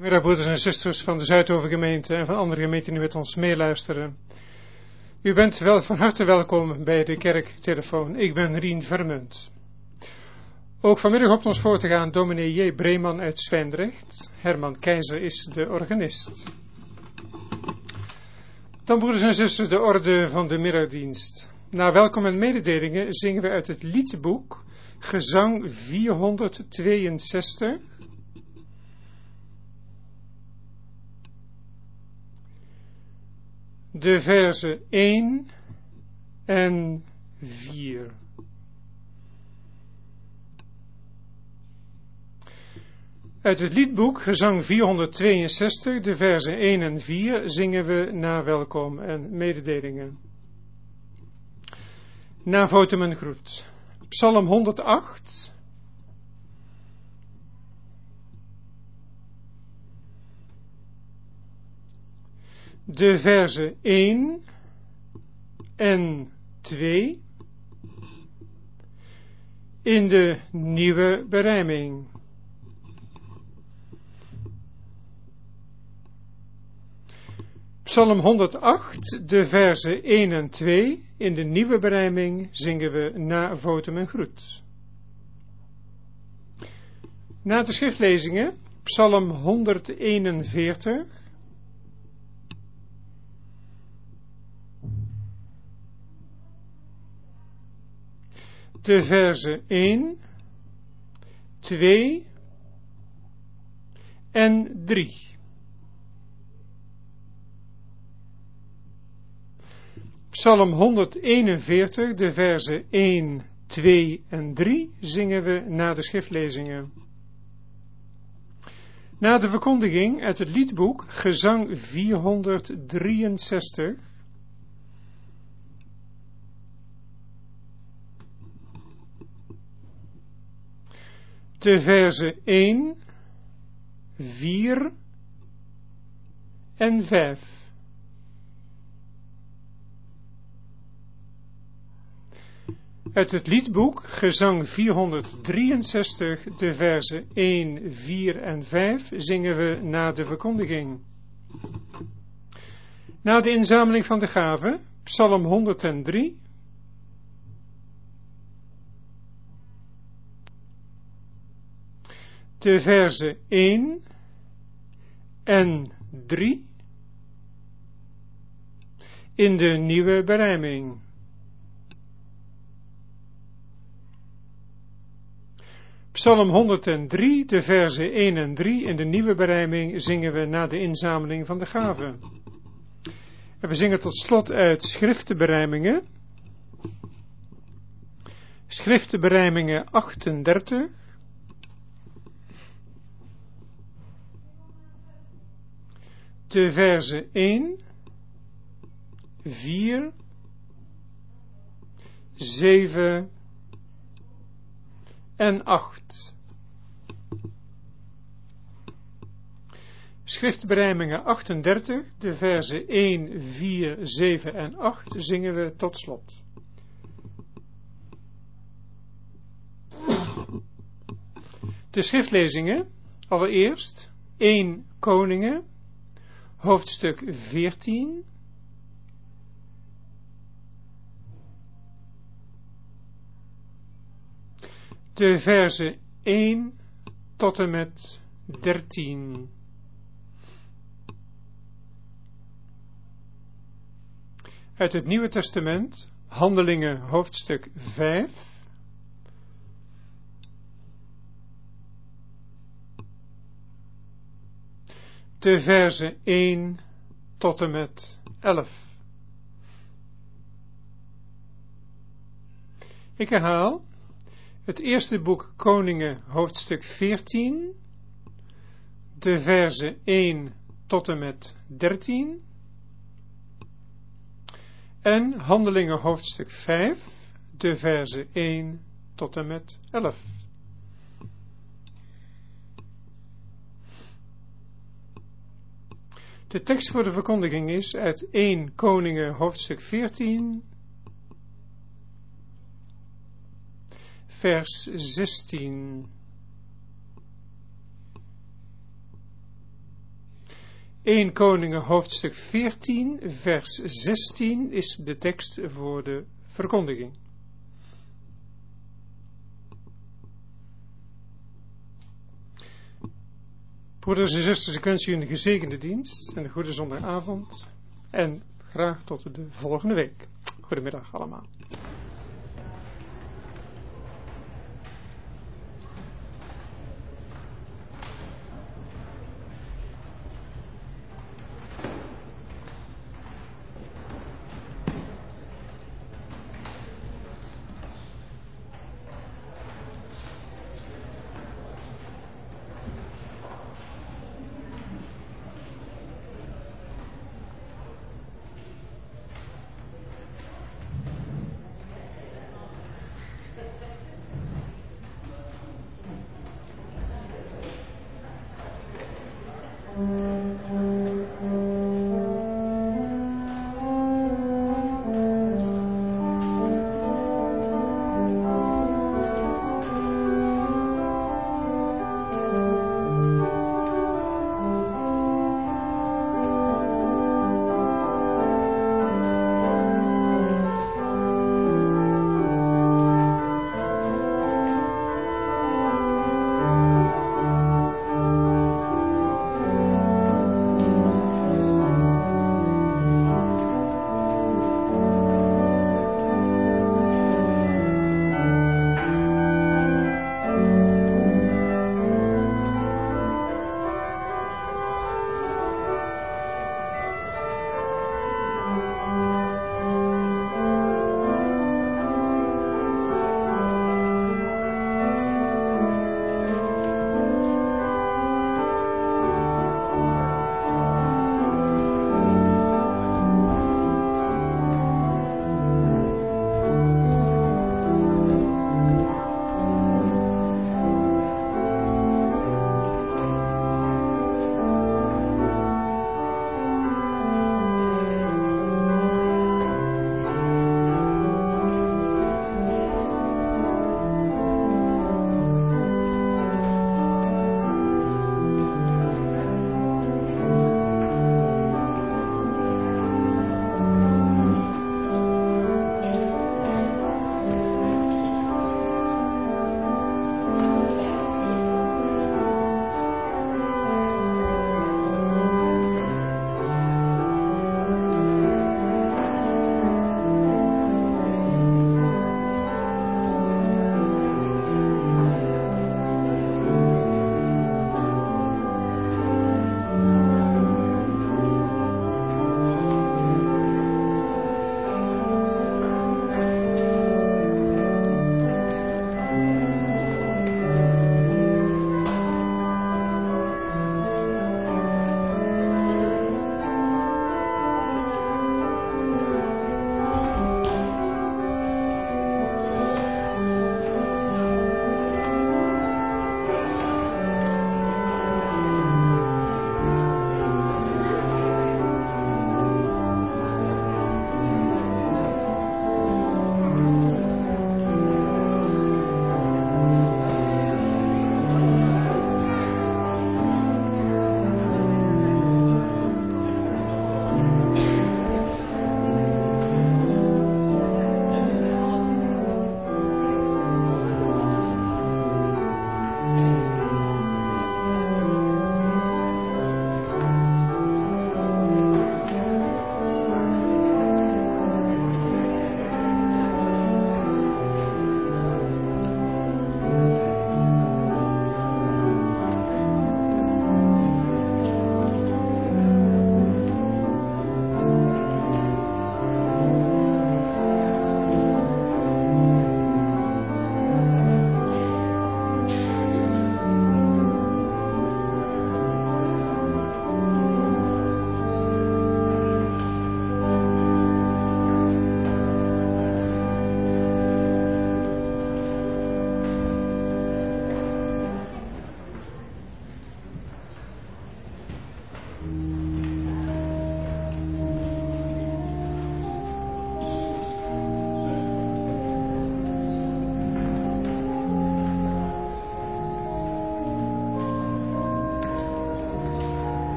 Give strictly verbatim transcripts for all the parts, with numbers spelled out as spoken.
Goedemiddag broeders en zusters van de Zuidovergemeente en van andere gemeenten die met ons meeluisteren. U bent wel van harte welkom bij de kerktelefoon. Ik ben Rien Vermunt. Ook vanmiddag hoopt ons voor te gaan dominee J. Breeman uit Zwijndrecht. Herman Keizer is de organist. Dan broeders en zusters de orde van de middagdienst. Na welkom en mededelingen zingen we uit het liedboek Gezang vierhonderdtweeënzestig. De verzen één en vier. Uit het liedboek Gezang vierhonderdtweeënzestig, de verzen één en vier, zingen we na welkom en mededelingen. Na votum en groet. Psalm honderdacht. De verzen één en twee in de nieuwe berijming. Psalm honderdacht, de verzen één en twee in de nieuwe berijming zingen we na votum en groet. Na de schriftlezingen, Psalm honderdeenenveertig. De verzen één, twee en drie. Psalm honderdeenenveertig, de verzen één, twee en drie zingen we na de schriftlezingen. Na de verkondiging uit het liedboek Gezang vierhonderddrieënzestig. De verzen één, vier en vijf. Uit het liedboek Gezang vierhonderddrieënzestig, de verzen één, vier en vijf zingen we na de verkondiging. Na de inzameling van de gaven, Psalm honderddrie. De verzen één en drie in de nieuwe berijming. Psalm honderddrie, de verzen één en drie in de nieuwe berijming zingen we na de inzameling van de gaven. En we zingen tot slot uit schriftenberijmingen. Schriftenberijmingen achtendertig. De verzen één, vier, zeven en acht. Schriftberijmingen achtendertig, de verzen één, vier, zeven en acht zingen we tot slot. De schriftlezingen, allereerst één Koningen, hoofdstuk veertien. De verzen één tot en met dertien. Uit het Nieuwe Testament, Handelingen hoofdstuk vijf. De verzen één tot en met elf. Ik herhaal. Het eerste boek Koningen, hoofdstuk veertien, de verzen één tot en met dertien, en Handelingen, hoofdstuk vijf, de verzen één tot en met elf. De tekst voor de verkondiging is uit één Koningen, hoofdstuk veertien, vers zestien. Eerste Koningen hoofdstuk veertien, vers zestien is de tekst voor de verkondiging. Broeders en zusters, ik wens u een gezegende dienst en een goede zondagavond en graag tot de volgende week. Goedemiddag allemaal.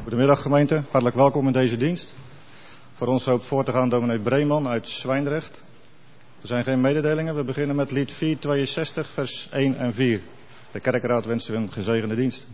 Goedemiddag gemeente, hartelijk welkom in deze dienst. Voor ons hoopt voor te gaan dominee Breeman uit Zwijndrecht. Er zijn geen mededelingen, we beginnen met lied vierhonderdtweeënzestig vers één en vier. De kerkraad wenst u een gezegende dienst.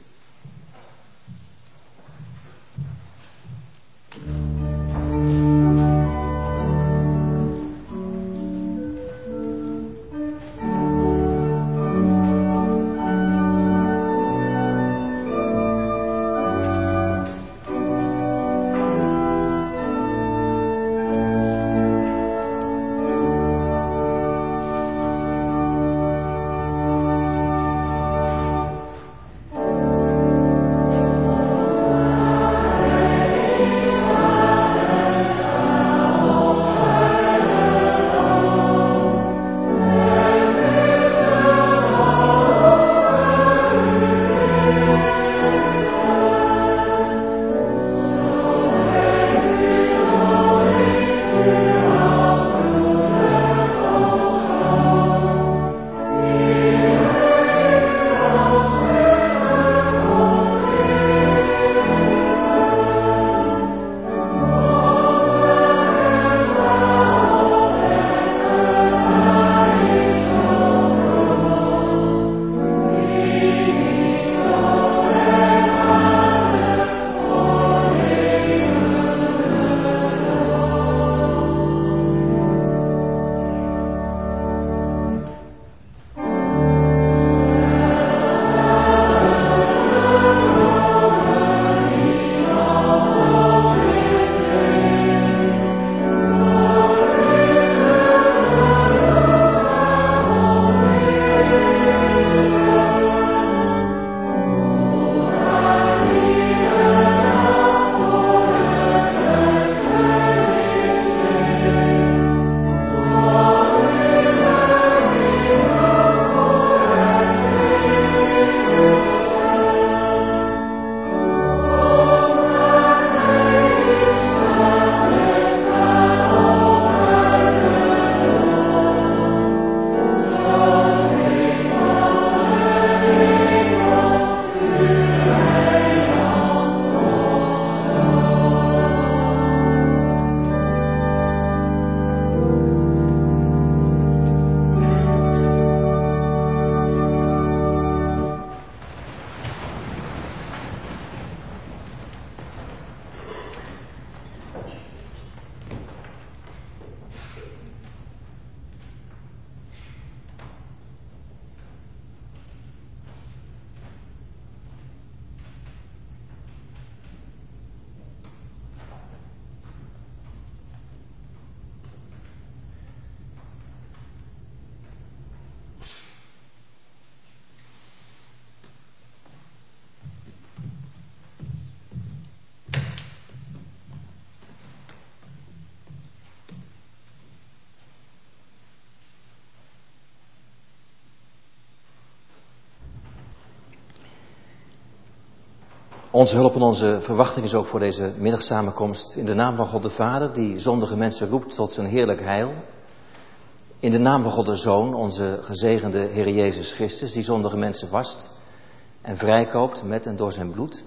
Onze hulp en onze verwachting is ook voor deze middagsamenkomst in de naam van God de Vader, die zondige mensen roept tot zijn heerlijk heil. In de naam van God de Zoon, onze gezegende Heer Jezus Christus, die zondige mensen wast en vrijkoopt met en door zijn bloed.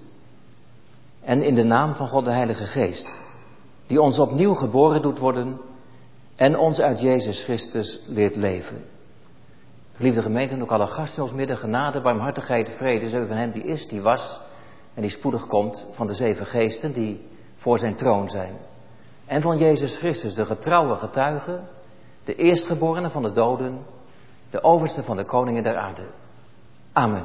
En in de naam van God de Heilige Geest, die ons opnieuw geboren doet worden en ons uit Jezus Christus leert leven. Geliefde gemeente, en ook alle gasten in ons midden, genade, barmhartigheid, vrede, zijn van hem die is, die was en die spoedig komt, van de zeven geesten die voor zijn troon zijn. En van Jezus Christus, de getrouwe getuige, de eerstgeborene van de doden, de overste van de koningen der aarde. Amen.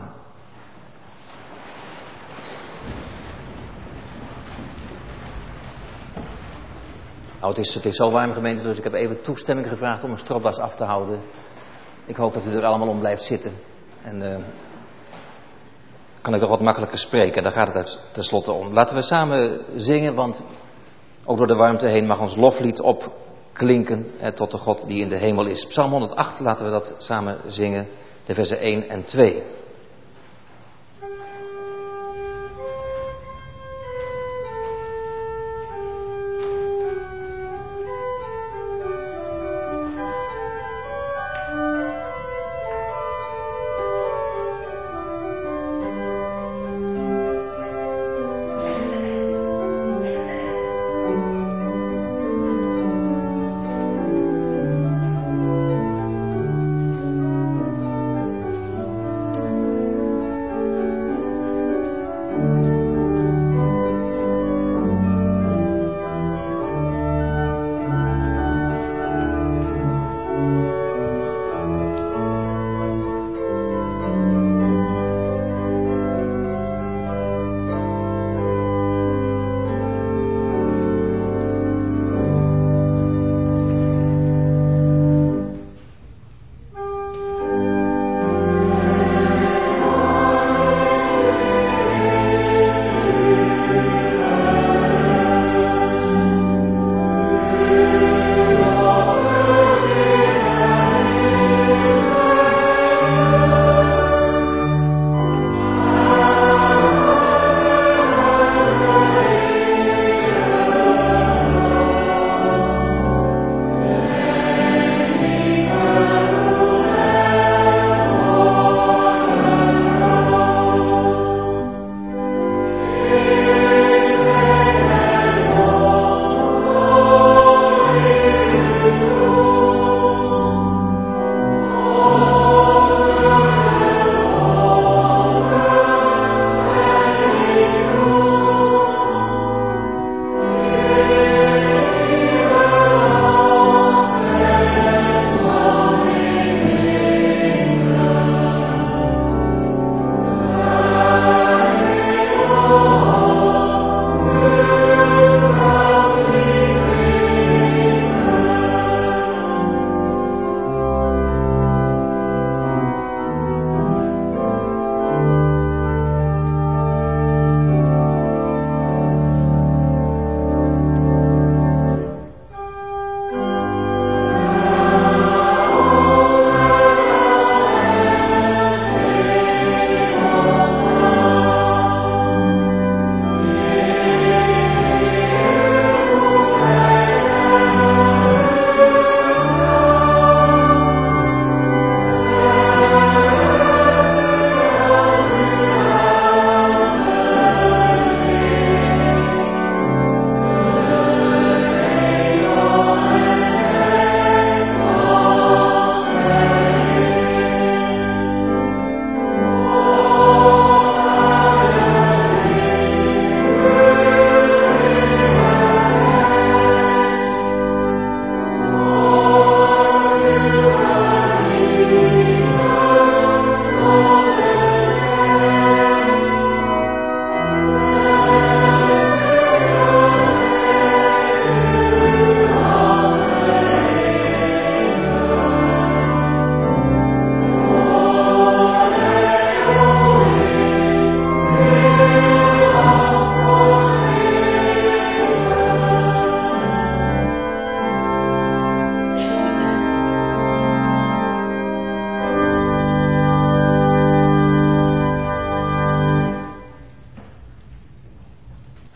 Nou, het is, het is zo warm, gemeente, dus ik heb even toestemming gevraagd om een stropdas af te houden. Ik hoop dat u er allemaal om blijft zitten. En uh, kan ik toch wat makkelijker spreken. Daar gaat het tenslotte om. Laten we samen zingen, want ook door de warmte heen mag ons loflied opklinken eh, tot de God die in de hemel is. Psalm honderdacht, laten we dat samen zingen, de versen één en twee.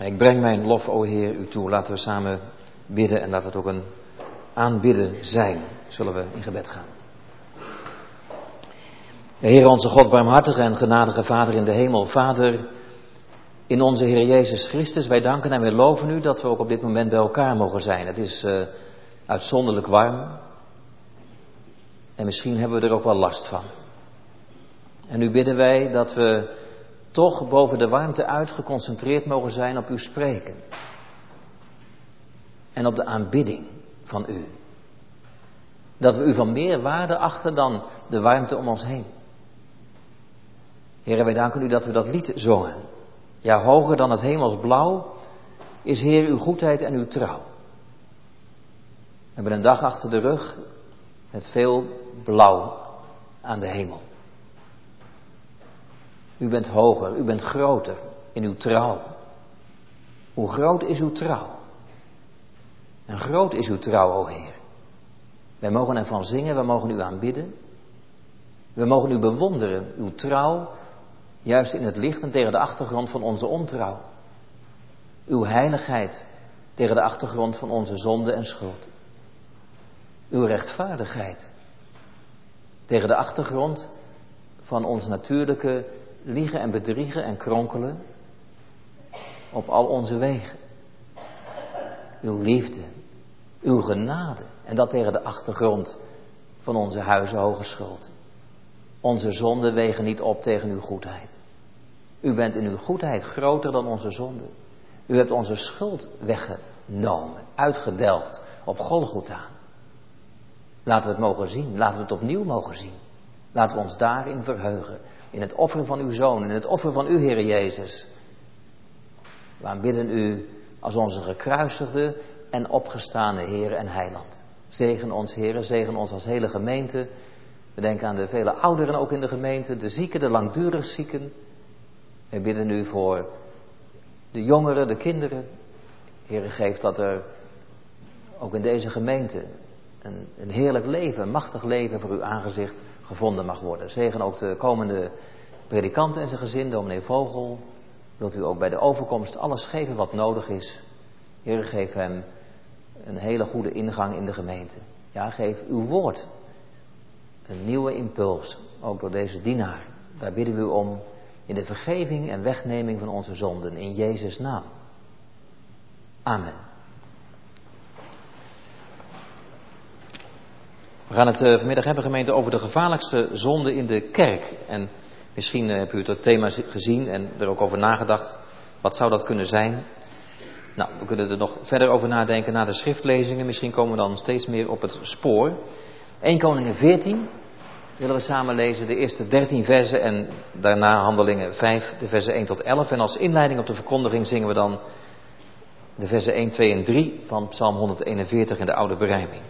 Ik breng mijn lof, o Heer, u toe. Laten we samen bidden en laat het ook een aanbidden zijn. Zullen we in gebed gaan. Heer onze God, barmhartige en genadige Vader in de hemel. Vader, in onze Heer Jezus Christus, wij danken en wij loven u dat we ook op dit moment bij elkaar mogen zijn. Het is uh, uitzonderlijk warm. En misschien hebben we er ook wel last van. En nu bidden wij dat we toch boven de warmte uit geconcentreerd mogen zijn op uw spreken. En op de aanbidding van u. Dat we u van meer waarde achten dan de warmte om ons heen. Heer, wij danken u dat we dat lied zongen. Ja, hoger dan het hemels blauw is, Heer, uw goedheid en uw trouw. We hebben een dag achter de rug met veel blauw aan de hemel. U bent hoger, u bent groter in uw trouw. Hoe groot is uw trouw? En groot is uw trouw, o Heer. Wij mogen ervan zingen, we mogen u aanbidden. We mogen u bewonderen, uw trouw, juist in het licht en tegen de achtergrond van onze ontrouw. Uw heiligheid tegen de achtergrond van onze zonde en schuld. Uw rechtvaardigheid tegen de achtergrond van ons natuurlijke liegen en bedriegen en kronkelen op al onze wegen. Uw liefde, uw genade en dat tegen de achtergrond van onze huizenhoge schuld. Onze zonden wegen niet op tegen uw goedheid. U bent in uw goedheid groter dan onze zonde. U hebt onze schuld weggenomen, uitgedelgd op Golgotha. Laten we het mogen zien, laten we het opnieuw mogen zien. Laten we ons daarin verheugen, in het offer van uw Zoon, in het offer van uw Heer Jezus. We aanbidden u als onze gekruisigde en opgestane Heer en Heiland. Zegen ons, Heer, zegen ons als hele gemeente. We denken aan de vele ouderen ook in de gemeente, de zieken, de langdurig zieken. We bidden u voor de jongeren, de kinderen. Heer, geef dat er ook in deze gemeente een, een heerlijk leven, een machtig leven voor uw aangezicht gevonden mag worden. Zegen ook de komende predikant en zijn gezin, dominee Vogel. Wilt u ook bij de overkomst alles geven wat nodig is. Heer, geef hem een hele goede ingang in de gemeente. Ja, geef uw woord een nieuwe impuls, ook door deze dienaar. Daar bidden we u om in de vergeving en wegneming van onze zonden. In Jezus' naam. Amen. We gaan het uh, vanmiddag hebben, gemeente, over de gevaarlijkste zonde in de kerk. En misschien uh, hebt u het thema gezien en er ook over nagedacht. Wat zou dat kunnen zijn? Nou, we kunnen er nog verder over nadenken na de schriftlezingen. Misschien komen we dan steeds meer op het spoor. Eerste Koningen veertien willen we samen lezen, de eerste dertien versen en daarna Handelingen vijf, de versen één tot elf. En als inleiding op de verkondiging zingen we dan de versen één, twee en drie van Psalm honderdeenenveertig in de oude berijming.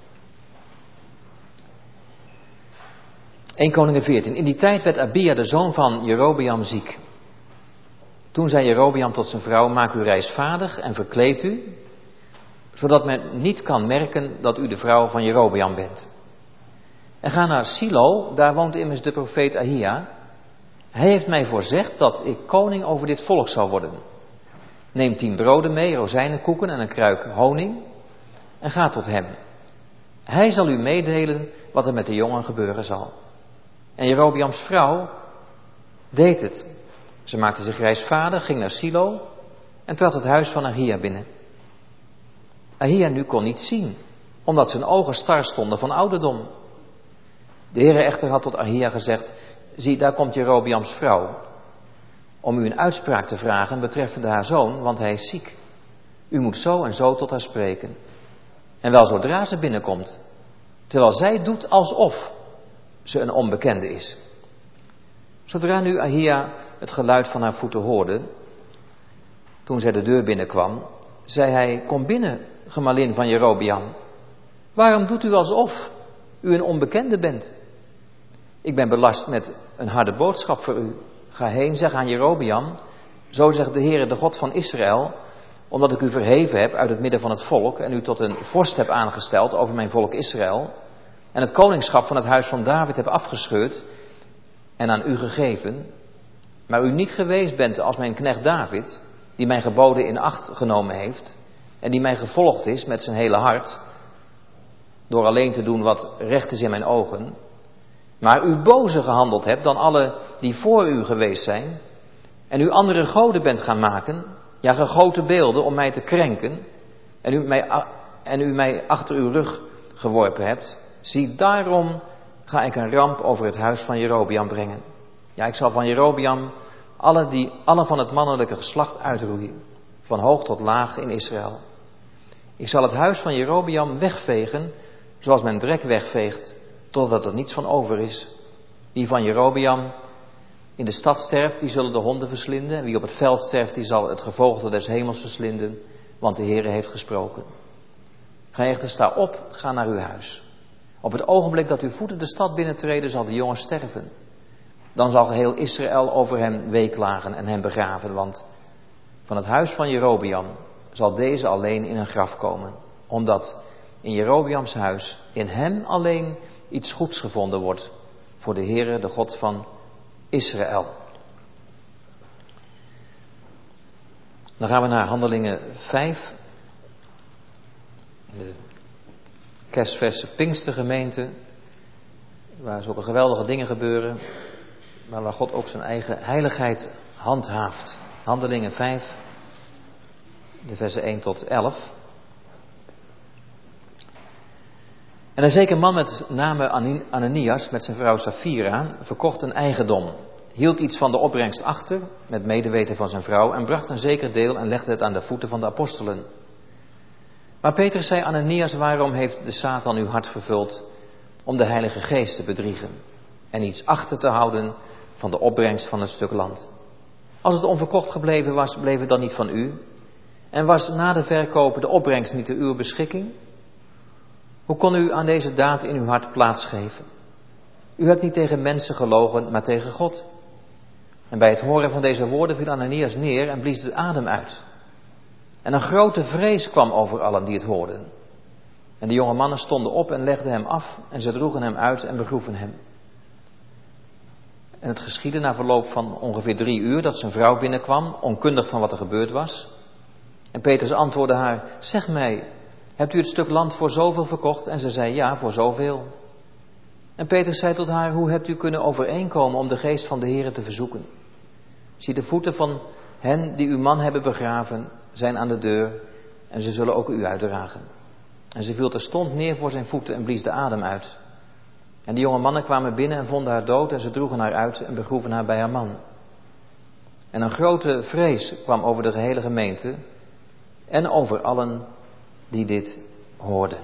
Eerste Koningen veertien. In die tijd werd Abia, de zoon van Jerobeam, ziek. Toen zei Jerobeam tot zijn vrouw: maak uw reis vaardig en verkleed u, zodat men niet kan merken dat u de vrouw van Jerobeam bent. En ga naar Silo, daar woont immers de profeet Ahia. Hij heeft mij voorzegd dat ik koning over dit volk zal worden. Neem tien broden mee, rozijnenkoeken en een kruik honing en ga tot hem. Hij zal u meedelen wat er met de jongen gebeuren zal. En Jerobeams vrouw deed het. Ze maakte zich reisvaardig, ging naar Silo en trad het huis van Ahia binnen. Ahia nu kon niet zien, omdat zijn ogen star stonden van ouderdom. De Heere echter had tot Ahia gezegd: zie, daar komt Jerobeams vrouw, om u een uitspraak te vragen betreffende haar zoon, want hij is ziek. U moet zo en zo tot haar spreken. En wel zodra ze binnenkomt, terwijl zij doet alsof ze een onbekende is. Zodra nu Ahia het geluid van haar voeten hoorde, toen zij de deur binnenkwam, zei hij: kom binnen, gemalin van Jerobeam. Waarom doet u alsof u een onbekende bent? Ik ben belast met een harde boodschap voor u. Ga heen, zeg aan Jerobeam: zo zegt de Heere, de God van Israël, omdat ik u verheven heb uit het midden van het volk en u tot een vorst heb aangesteld over mijn volk Israël en het koningschap van het huis van David heb afgescheurd en aan u gegeven, maar u niet geweest bent als mijn knecht David, die mijn geboden in acht genomen heeft en die mij gevolgd is met zijn hele hart, door alleen te doen wat recht is in mijn ogen, maar u bozer gehandeld hebt dan alle die voor u geweest zijn, en u andere goden bent gaan maken, ja gegoten beelden om mij te krenken, en u mij, en u mij achter uw rug geworpen hebt, zie daarom ga ik een ramp over het huis van Jerobeam brengen. Ja, ik zal van Jerobeam alle, die, alle van het mannelijke geslacht uitroeien, van hoog tot laag in Israël. Ik zal het huis van Jerobeam wegvegen, zoals men drek wegveegt, totdat er niets van over is. Wie van Jerobeam in de stad sterft, die zullen de honden verslinden. En wie op het veld sterft, die zal het gevogelte des hemels verslinden, want de Heere heeft gesproken. Ga echter, sta op, ga naar uw huis. Op het ogenblik dat uw voeten de stad binnentreden, zal de jongen sterven. Dan zal geheel Israël over hem weeklagen en hem begraven, want van het huis van Jerobeam zal deze alleen in een graf komen, omdat in Jerobeams huis in hem alleen iets goeds gevonden wordt voor de Heere, de God van Israël. Dan gaan we naar Handelingen vijf. De kerstverse Pinkstergemeente, waar zulke geweldige dingen gebeuren, maar waar God ook zijn eigen heiligheid handhaaft. Handelingen vijf, de versen één tot elf. En een zeker man met name Ananias met zijn vrouw Safira verkocht een eigendom, hield iets van de opbrengst achter met medeweten van zijn vrouw en bracht een zeker deel en legde het aan de voeten van de apostelen. Maar Petrus zei: Ananias, waarom heeft de Satan uw hart vervuld om de Heilige Geest te bedriegen en iets achter te houden van de opbrengst van het stuk land? Als het onverkocht gebleven was, bleef het dan niet van u? En was na de verkoop de opbrengst niet te uw beschikking? Hoe kon u aan deze daad in uw hart plaatsgeven? U hebt niet tegen mensen gelogen, maar tegen God. En bij het horen van deze woorden viel Ananias neer en blies de adem uit. En een grote vrees kwam over allen die het hoorden. En de jonge mannen stonden op en legden hem af en ze droegen hem uit en begroeven hem. En het geschiedde na verloop van ongeveer drie uur dat zijn vrouw binnenkwam, onkundig van wat er gebeurd was. En Petrus antwoordde haar: zeg mij, hebt u het stuk land voor zoveel verkocht? En ze zei: ja, voor zoveel. En Petrus zei tot haar: hoe hebt u kunnen overeenkomen om de geest van de Heere te verzoeken? Zie, de voeten van hen die uw man hebben begraven zijn aan de deur en ze zullen ook u uitdragen. En ze viel terstond neer voor zijn voeten en blies de adem uit. En de jonge mannen kwamen binnen en vonden haar dood en ze droegen haar uit en begroeven haar bij haar man. En een grote vrees kwam over de gehele gemeente en over allen die dit hoorden.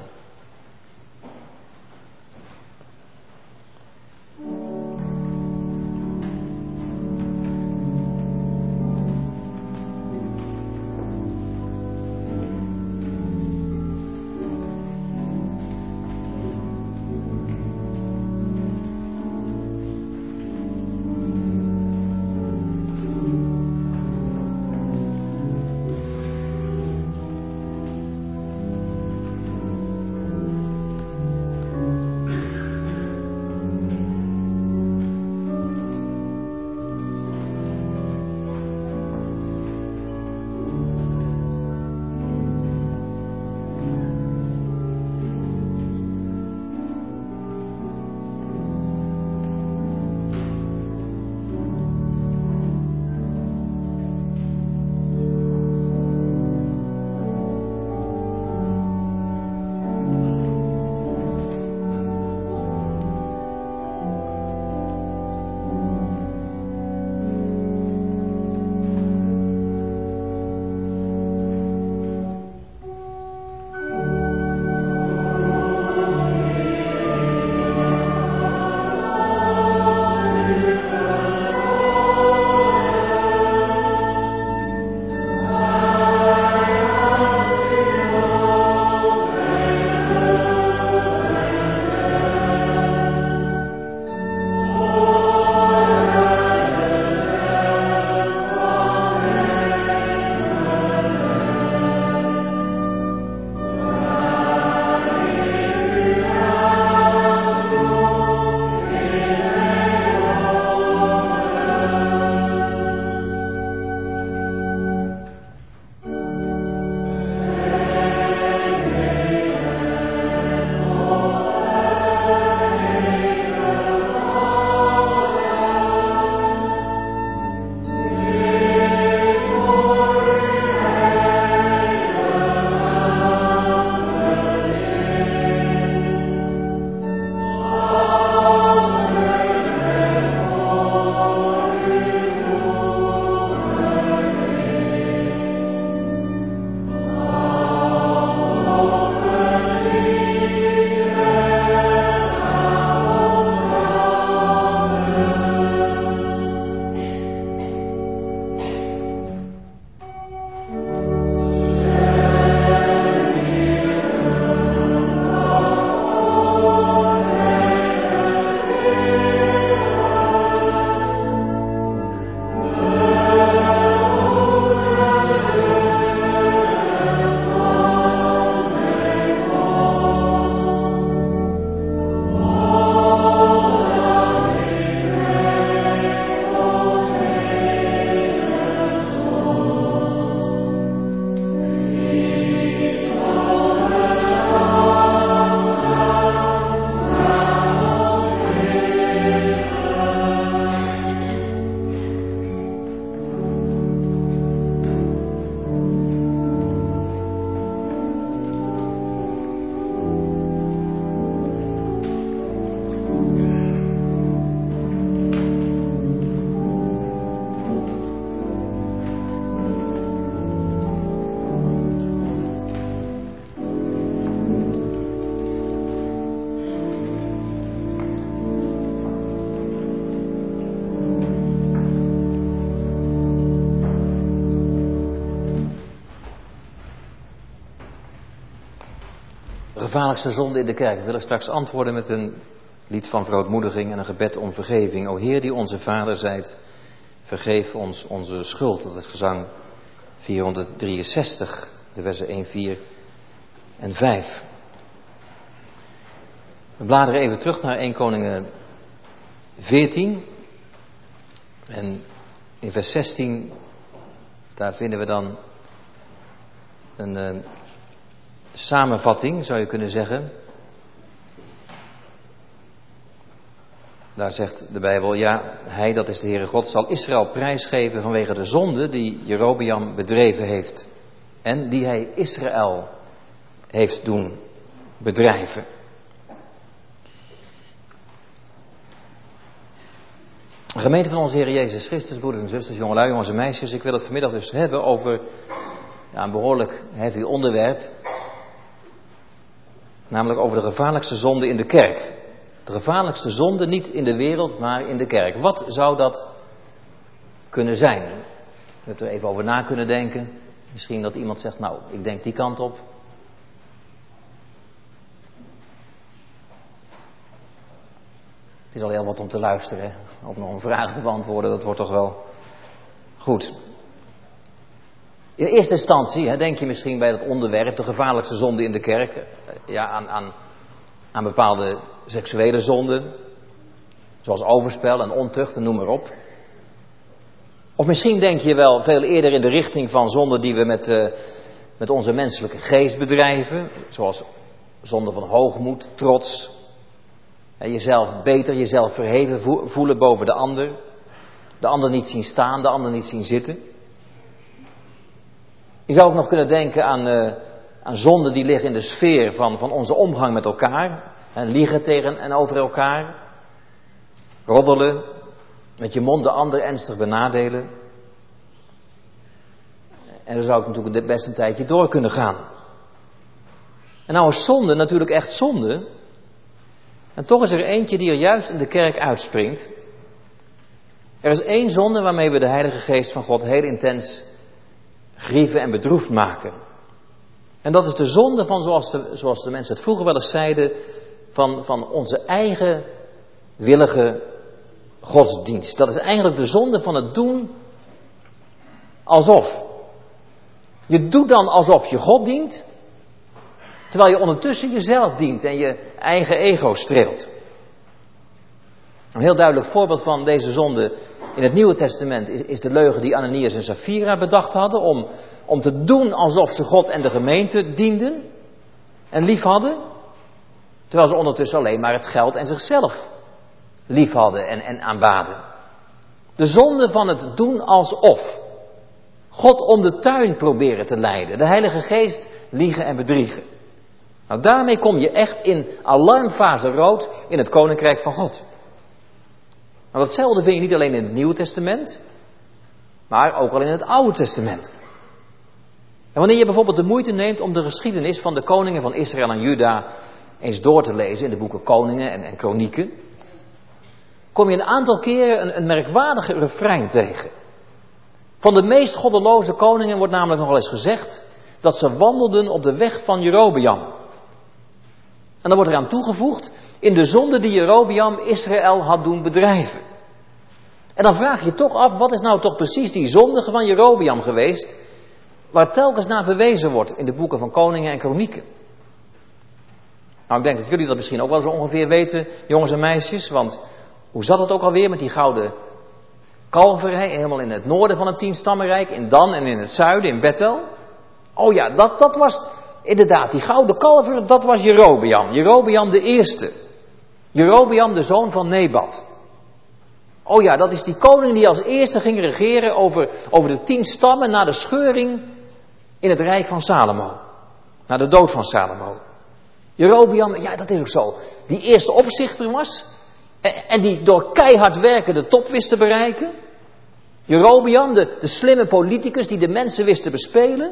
gevaarlijkste zonde in de kerk. We willen straks antwoorden met een lied van verootmoediging en een gebed om vergeving. O Heer die onze Vader zijt, vergeef ons onze schuld. Dat is gezang vierhonderddrieënzestig, de versen één, vier en vijf. We bladeren even terug naar eerste Koningen veertien. En in vers zestien, daar vinden we dan een uh, samenvatting, zou je kunnen zeggen. Daar zegt de Bijbel, ja, hij, dat is de Heere God, zal Israël prijsgeven vanwege de zonde die Jerobeam bedreven heeft. En die hij Israël heeft doen bedrijven. Gemeente van onze Heer Jezus Christus, broeders en zusters, jongelui, jongens en meisjes. Ik wil het vanmiddag dus hebben over ja, een behoorlijk heavy onderwerp. Namelijk over de gevaarlijkste zonde in de kerk. De gevaarlijkste zonde niet in de wereld, maar in de kerk. Wat zou dat kunnen zijn? U hebt er even over na kunnen denken. Misschien dat iemand zegt, nou, ik denk die kant op. Het is al heel wat om te luisteren, hè? Of nog een vraag te beantwoorden, dat wordt toch wel goed. In eerste instantie hè, denk je misschien bij dat onderwerp, de gevaarlijkste zonde in de kerk, ja, aan, aan, aan bepaalde seksuele zonden, zoals overspel en ontucht en noem maar op. Of misschien denk je wel veel eerder in de richting van zonden die we met, uh, met onze menselijke geest bedrijven, zoals zonde van hoogmoed, trots. En jezelf beter, jezelf verheven voelen boven de ander. De ander niet zien staan, de ander niet zien zitten. Je zou ook nog kunnen denken aan, uh, aan zonden die liggen in de sfeer van, van onze omgang met elkaar. En liegen tegen en over elkaar. Roddelen. Met je mond de ander ernstig benadelen. En dan zou ik natuurlijk best een tijdje door kunnen gaan. En nou is zonde natuurlijk echt zonde. En toch is er eentje die er juist in de kerk uitspringt. Er is één zonde waarmee we de Heilige Geest van God heel intens grieven en bedroefd maken. En dat is de zonde van, zoals de, zoals de mensen het vroeger wel eens zeiden, van, van onze eigen willige godsdienst. Dat is eigenlijk de zonde van het doen alsof. Je doet dan alsof je God dient, terwijl je ondertussen jezelf dient en je eigen ego streelt. Een heel duidelijk voorbeeld van deze zonde in het Nieuwe Testament is, is de leugen die Ananias en Safira bedacht hadden om, om te doen alsof ze God en de gemeente dienden en lief hadden, terwijl ze ondertussen alleen maar het geld en zichzelf lief hadden en, en aanbaden. De zonde van het doen alsof. God om de tuin proberen te leiden, de Heilige Geest liegen en bedriegen. Nou, daarmee kom je echt in alarmfase rood in het Koninkrijk van God. Nou, datzelfde vind je niet alleen in het Nieuwe Testament, maar ook al in het Oude Testament. En wanneer je bijvoorbeeld de moeite neemt om de geschiedenis van de koningen van Israël en Juda eens door te lezen in de boeken Koningen en, en Kronieken, kom je een aantal keren een, een merkwaardige refrein tegen. Van de meest goddeloze koningen wordt namelijk nog wel eens gezegd dat ze wandelden op de weg van Jerobeam. En dan wordt eraan toegevoegd, in de zonde die Jerobeam Israël had doen bedrijven. En dan vraag je toch af, wat is nou toch precies die zonde van Jerobeam geweest, waar telkens naar verwezen wordt in de boeken van Koningen en Kronieken. Nou, ik denk dat jullie dat misschien ook wel zo ongeveer weten, jongens en meisjes, want hoe zat het ook alweer met die gouden kalverij, helemaal in het noorden van het tienstammenrijk, in Dan en in het zuiden, in Bethel? Oh ja, dat, dat was inderdaad, die gouden kalver, dat was Jerobeam. Jerobeam de eerste. Jerobeam de zoon van Nebat. Oh ja, dat is die koning die als eerste ging regeren over, over de tien stammen na de scheuring in het rijk van Salomo. Na de dood van Salomo. Jerobeam, ja dat is ook zo. Die eerste opzichter was. En, en die door keihard werken de top wist te bereiken. Jerobeam, de, de slimme politicus die de mensen wist te bespelen.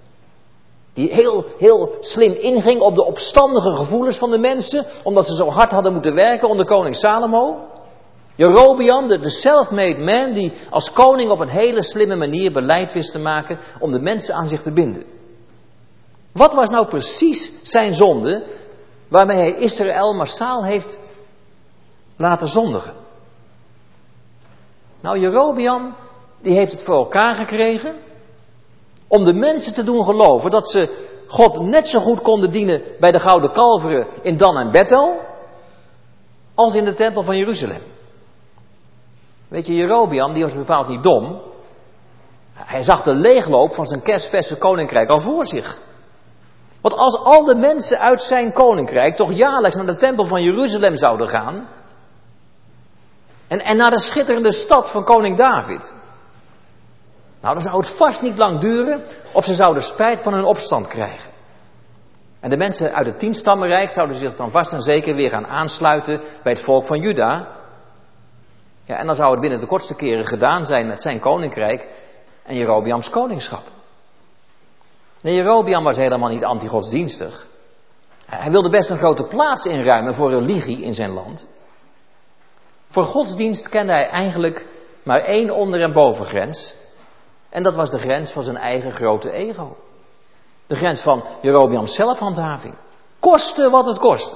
Die heel, heel slim inging op de opstandige gevoelens van de mensen, omdat ze zo hard hadden moeten werken onder koning Salomo. Jerobeam, de, de self-made man, die als koning op een hele slimme manier beleid wist te maken om de mensen aan zich te binden. Wat was nou precies zijn zonde waarmee hij Israël massaal heeft laten zondigen. Nou, Jerobeam, die heeft het voor elkaar gekregen om de mensen te doen geloven dat ze God net zo goed konden dienen bij de gouden kalveren in Dan en Bethel als in de tempel van Jeruzalem. Weet je, Jerobeam, die was bepaald niet dom. Hij zag de leegloop van zijn kersverse koninkrijk al voor zich. Want als al de mensen uit zijn koninkrijk toch jaarlijks naar de tempel van Jeruzalem zouden gaan, en, en naar de schitterende stad van koning David, nou, dan zou het vast niet lang duren of ze zouden spijt van hun opstand krijgen. En de mensen uit het tienstammenrijk zouden zich dan vast en zeker weer gaan aansluiten bij het volk van Juda. Ja, en dan zou het binnen de kortste keren gedaan zijn met zijn koninkrijk en Jerobeams koningschap. Nee, Jerobeam was helemaal niet anti-godsdienstig. Hij wilde best een grote plaats inruimen voor religie in zijn land. Voor godsdienst kende hij eigenlijk maar één onder- en bovengrens. En dat was de grens van zijn eigen grote ego. De grens van Jerobeams zelfhandhaving. Koste wat het kostte.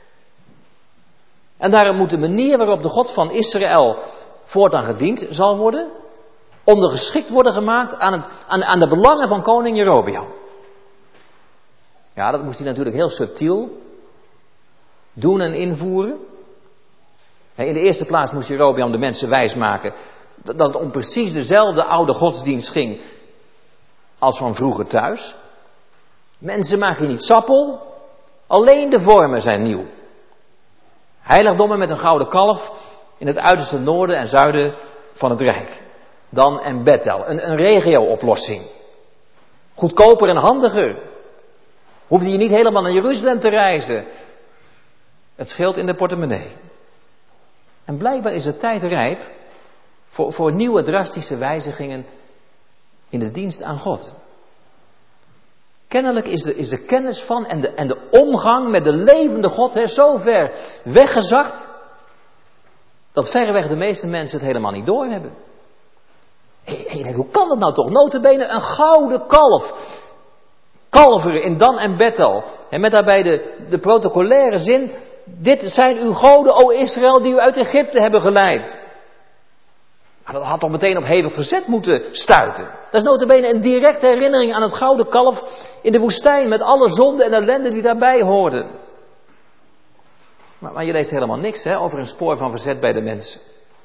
En daarom moet de manier waarop de God van Israël voortaan gediend zal worden, ondergeschikt worden gemaakt aan, het, aan, aan de belangen van koning Jerobeam. Ja, dat moest hij natuurlijk heel subtiel doen en invoeren. In de eerste plaats moest Jerobeam de mensen wijsmaken dat het om precies dezelfde oude godsdienst ging als van vroeger thuis. Mensen maak je niet sappel, alleen de vormen zijn nieuw. Heiligdommen met een gouden kalf in het uiterste noorden en zuiden van het Rijk. Dan en Bethel, een, een regio-oplossing. Goedkoper en handiger. Hoefde je niet helemaal naar Jeruzalem te reizen. Het scheelt in de portemonnee. En blijkbaar is de tijd rijp voor, voor nieuwe drastische wijzigingen in de dienst aan God. Kennelijk is de, is de kennis van en de, en de omgang met de levende God hè, zo ver weggezakt, dat verreweg de meeste mensen het helemaal niet doorhebben. En je denkt, hoe kan dat nou toch? Nota bene een gouden kalf. Kalveren in Dan en Bethel. En met daarbij de, de protocolaire zin, dit zijn uw goden, o Israël, die u uit Egypte hebben geleid. Maar dat had toch meteen op hevig verzet moeten stuiten. Dat is nota bene een directe herinnering aan het gouden kalf in de woestijn, met alle zonde en ellende die daarbij hoorden. Maar, maar je leest helemaal niks hè, over een spoor van verzet bij de mensen.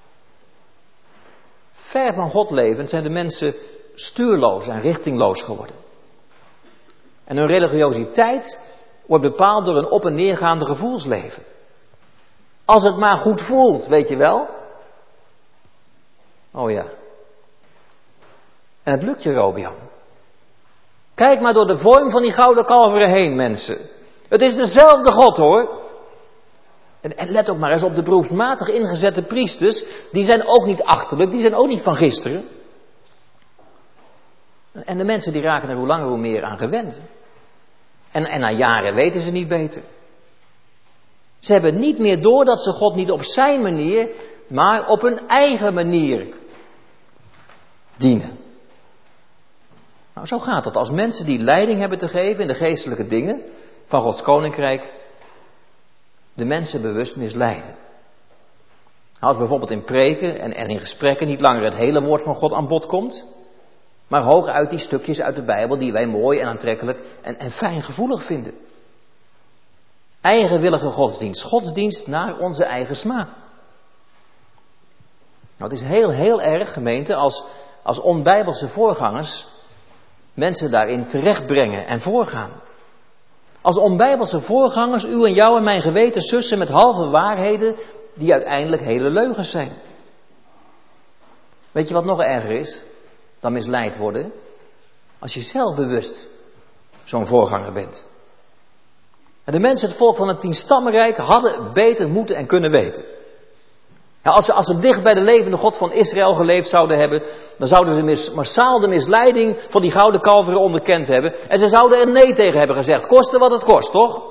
Ver van God levend zijn de mensen stuurloos en richtingloos geworden. En hun religiositeit wordt bepaald door een op- en neergaande gevoelsleven. Als het maar goed voelt, weet je wel. Oh ja. En het lukt Jerobeam. Kijk maar door de vorm van die gouden kalveren heen, mensen. Het is dezelfde God, hoor. En, en let ook maar eens op de beroepsmatig ingezette priesters. Die zijn ook niet achterlijk, die zijn ook niet van gisteren. En de mensen die raken er hoe langer hoe meer aan gewend. En, en na jaren weten ze niet beter. Ze hebben niet meer door dat ze God niet op zijn manier, maar op hun eigen manier dienen. Nou, zo gaat het als mensen die leiding hebben te geven in de geestelijke dingen van Gods koninkrijk, de mensen bewust misleiden. Als bijvoorbeeld in preken en, en in gesprekken niet langer het hele woord van God aan bod komt, maar hooguit die stukjes uit de Bijbel die wij mooi en aantrekkelijk en, en fijngevoelig vinden. Eigenwillige godsdienst. Godsdienst naar onze eigen smaak. Nou, het is heel, heel erg, gemeente, als, als onbijbelse voorgangers mensen daarin terechtbrengen en voorgaan. Als onbijbelse voorgangers u en jou en mijn geweten sussen met halve waarheden die uiteindelijk hele leugens zijn. Weet je wat nog erger is dan misleid worden? Als je zelf bewust zo'n voorganger bent. En de mensen, het volk van het tienstammenrijk, hadden beter moeten en kunnen weten. Ja, als, ze, als ze dicht bij de levende God van Israël geleefd zouden hebben, dan zouden ze mis, massaal de misleiding van die gouden kalveren onderkend hebben. En ze zouden er nee tegen hebben gezegd, koste wat het kost, toch?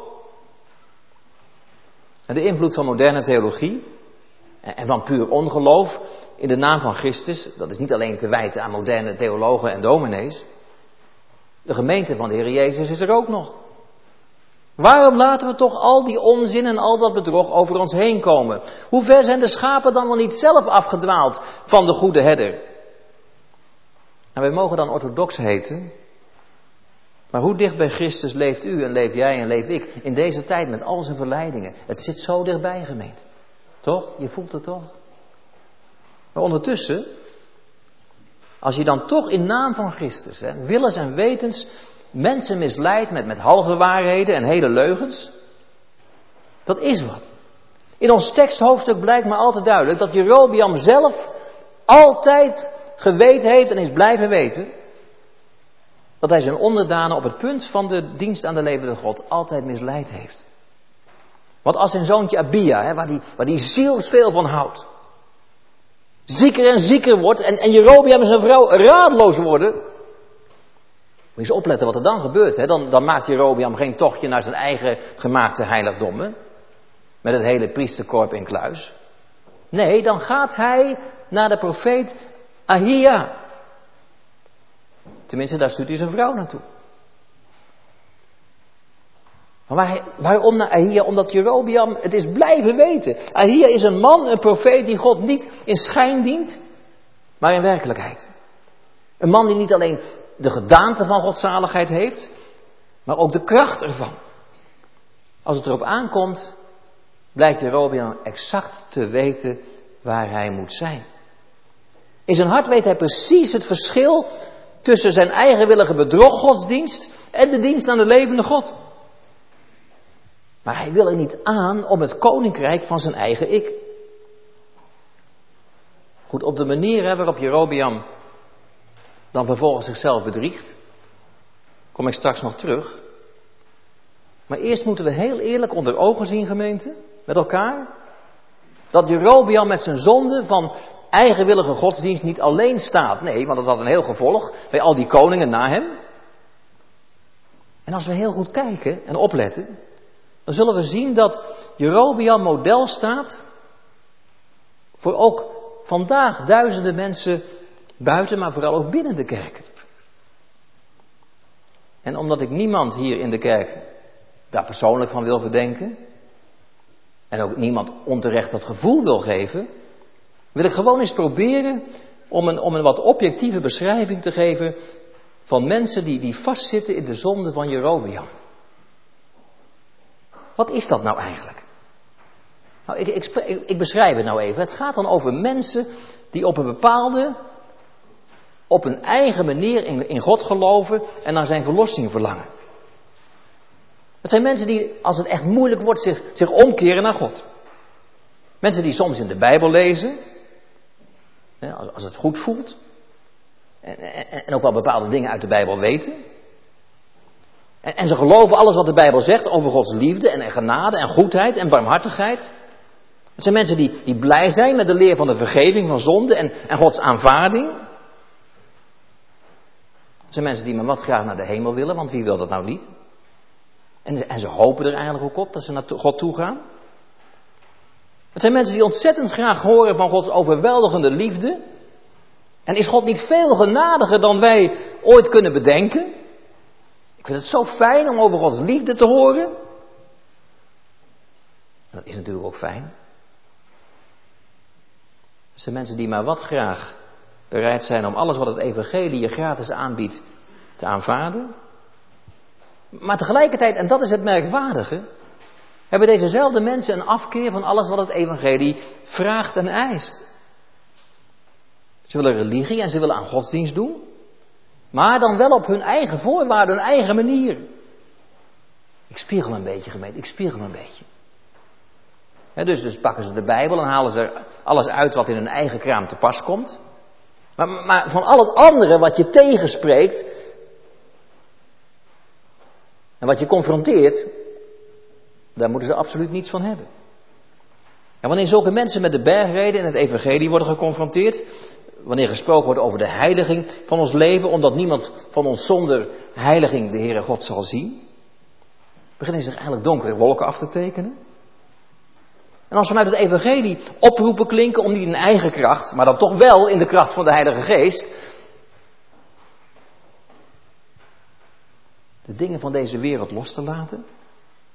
En de invloed van moderne theologie en, en van puur ongeloof in de naam van Christus, dat is niet alleen te wijten aan moderne theologen en dominees. De gemeente van de Heer Jezus is er ook nog. Waarom laten we toch al die onzin en al dat bedrog over ons heen komen? Hoe ver zijn de schapen dan wel niet zelf afgedwaald van de goede herder? En wij mogen dan orthodox heten. Maar hoe dicht bij Christus leeft u en leef jij en leef ik in deze tijd met al zijn verleidingen? Het zit zo dichtbij, gemeente. Toch? Je voelt het toch? Maar ondertussen, als je dan toch in naam van Christus, hè, willens en wetens, mensen misleidt met, met halve waarheden en hele leugens, dat is wat. In ons teksthoofdstuk blijkt maar al te duidelijk dat Jerobeam zelf altijd geweten heeft en is blijven weten dat hij zijn onderdanen op het punt van de dienst aan de levende God altijd misleid heeft. Want als zijn zoontje Abia, hè, waar die, waar die zielsveel van houdt, zieker en zieker wordt en, en Jerobeam en zijn vrouw raadloos worden, moet je eens opletten wat er dan gebeurt. Hè? Dan, dan maakt Jerobeam geen tochtje naar zijn eigen gemaakte heiligdommen, met het hele priesterkorp in kluis. Nee, dan gaat hij naar de profeet Ahia. Tenminste, daar stuurt hij zijn vrouw naartoe. Maar waar, waarom naar Ahia? Omdat Jerobeam het is blijven weten. Ahia is een man, een profeet die God niet in schijn dient, maar in werkelijkheid. Een man die niet alleen de gedaante van godzaligheid heeft, maar ook de kracht ervan. Als het erop aankomt, blijkt Jerobeam exact te weten waar hij moet zijn. In zijn hart weet hij precies het verschil tussen zijn eigenwillige bedroggodsdienst en de dienst aan de levende God. Maar hij wil er niet aan om het koninkrijk van zijn eigen ik. Goed, op de manier hè, waarop Jerobeam dan vervolgens zichzelf bedriegt, kom ik straks nog terug. Maar eerst moeten we heel eerlijk onder ogen zien, gemeente, met elkaar, dat Jerobeam met zijn zonde van eigenwillige godsdienst niet alleen staat. Nee, want dat had een heel gevolg bij al die koningen na hem. En als we heel goed kijken en opletten, dan zullen we zien dat Jerobeam model staat voor ook vandaag duizenden mensen buiten, maar vooral ook binnen de kerk. En omdat ik niemand hier in de kerk daar persoonlijk van wil verdenken, en ook niemand onterecht dat gevoel wil geven, wil ik gewoon eens proberen om een, om een wat objectieve beschrijving te geven van mensen die, die vastzitten in de zonde van Jerobeam. Wat is dat nou eigenlijk? Nou, ik, ik, ik, ik beschrijf het nou even. Het gaat dan over mensen die op een bepaalde, op een eigen manier in, in God geloven en naar zijn verlossing verlangen. Het zijn mensen die, als het echt moeilijk wordt, zich, zich omkeren naar God. Mensen die soms in de Bijbel lezen, hè, als, als het goed voelt. En, en, en ook wel bepaalde dingen uit de Bijbel weten. En, en ze geloven alles wat de Bijbel zegt over Gods liefde en, en genade en goedheid en barmhartigheid. Het zijn mensen die, die blij zijn met de leer van de vergeving van zonde en, en Gods aanvaarding. Het zijn mensen die maar wat graag naar de hemel willen, want wie wil dat nou niet? En, en ze hopen er eigenlijk ook op dat ze naar God toe gaan. Het zijn mensen die ontzettend graag horen van Gods overweldigende liefde. En is God niet veel genadiger dan wij ooit kunnen bedenken? Ik vind het zo fijn om over Gods liefde te horen. Dat is natuurlijk ook fijn. Het zijn mensen die maar wat graag bereid zijn om alles wat het evangelie je gratis aanbiedt te aanvaarden. Maar tegelijkertijd, en dat is het merkwaardige, hebben dezezelfde mensen een afkeer van alles wat het evangelie vraagt en eist. Ze willen religie en ze willen aan godsdienst doen, maar dan wel op hun eigen voorwaarden, hun eigen manier. Ik spiegel een beetje, gemeente, ik spiegel een beetje. He, dus, dus pakken ze de Bijbel en halen ze er alles uit wat in hun eigen kraam te pas komt. Maar, maar van al het andere wat je tegenspreekt en wat je confronteert, daar moeten ze absoluut niets van hebben. En wanneer zulke mensen met de bergreden en het evangelie worden geconfronteerd, wanneer gesproken wordt over de heiliging van ons leven, omdat niemand van ons zonder heiliging de Heere God zal zien, beginnen zich eigenlijk donkere wolken af te tekenen. En als vanuit het evangelie oproepen klinken om niet in eigen kracht, maar dan toch wel in de kracht van de Heilige Geest, de dingen van deze wereld los te laten,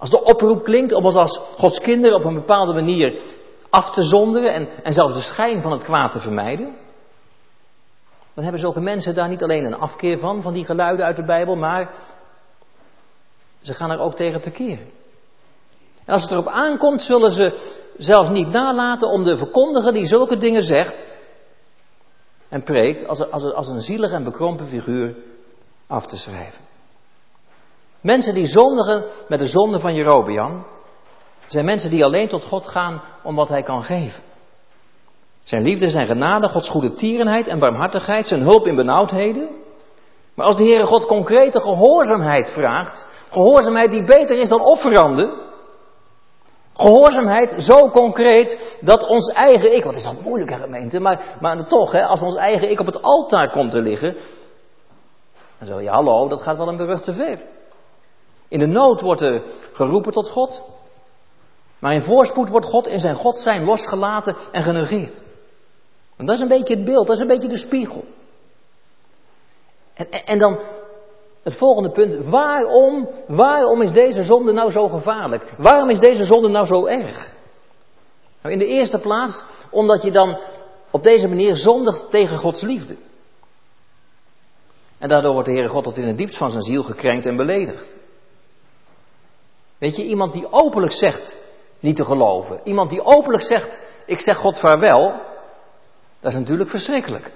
Als de oproep klinkt om ons als Gods kinderen op een bepaalde manier af te zonderen en, en zelfs de schijn van het kwaad te vermijden, dan hebben zulke mensen daar niet alleen een afkeer van, van die geluiden uit de Bijbel, maar ze gaan er ook tegen tekeer. En als het erop aankomt, zullen ze zelfs niet nalaten om de verkondiger die zulke dingen zegt en preekt, als, als, als een zielig en bekrompen figuur af te schrijven. Mensen die zondigen met de zonde van Jerobeam, zijn mensen die alleen tot God gaan om wat hij kan geven. Zijn liefde, zijn genade, Gods goede tierenheid en barmhartigheid, zijn hulp in benauwdheden. Maar als de Heere God concrete gehoorzaamheid vraagt, gehoorzaamheid die beter is dan offeranden, gehoorzaamheid zo concreet dat ons eigen ik, wat is dat moeilijk hè gemeente, maar, maar toch, hè, als ons eigen ik op het altaar komt te liggen, dan zeg je, hallo, dat gaat wel een berucht te ver. In de nood wordt er geroepen tot God, maar in voorspoed wordt God in zijn God zijn losgelaten en genegeerd. En dat is een beetje het beeld, dat is een beetje de spiegel. En, en, en dan het volgende punt, waarom, waarom is deze zonde nou zo gevaarlijk? Waarom is deze zonde nou zo erg? Nou, in de eerste plaats, omdat je dan op deze manier zondigt tegen Gods liefde. En daardoor wordt de Heere God tot in het diepst van zijn ziel gekrenkt en beledigd. Weet je, iemand die openlijk zegt niet te geloven, iemand die openlijk zegt, ik zeg God vaarwel, dat is natuurlijk verschrikkelijk.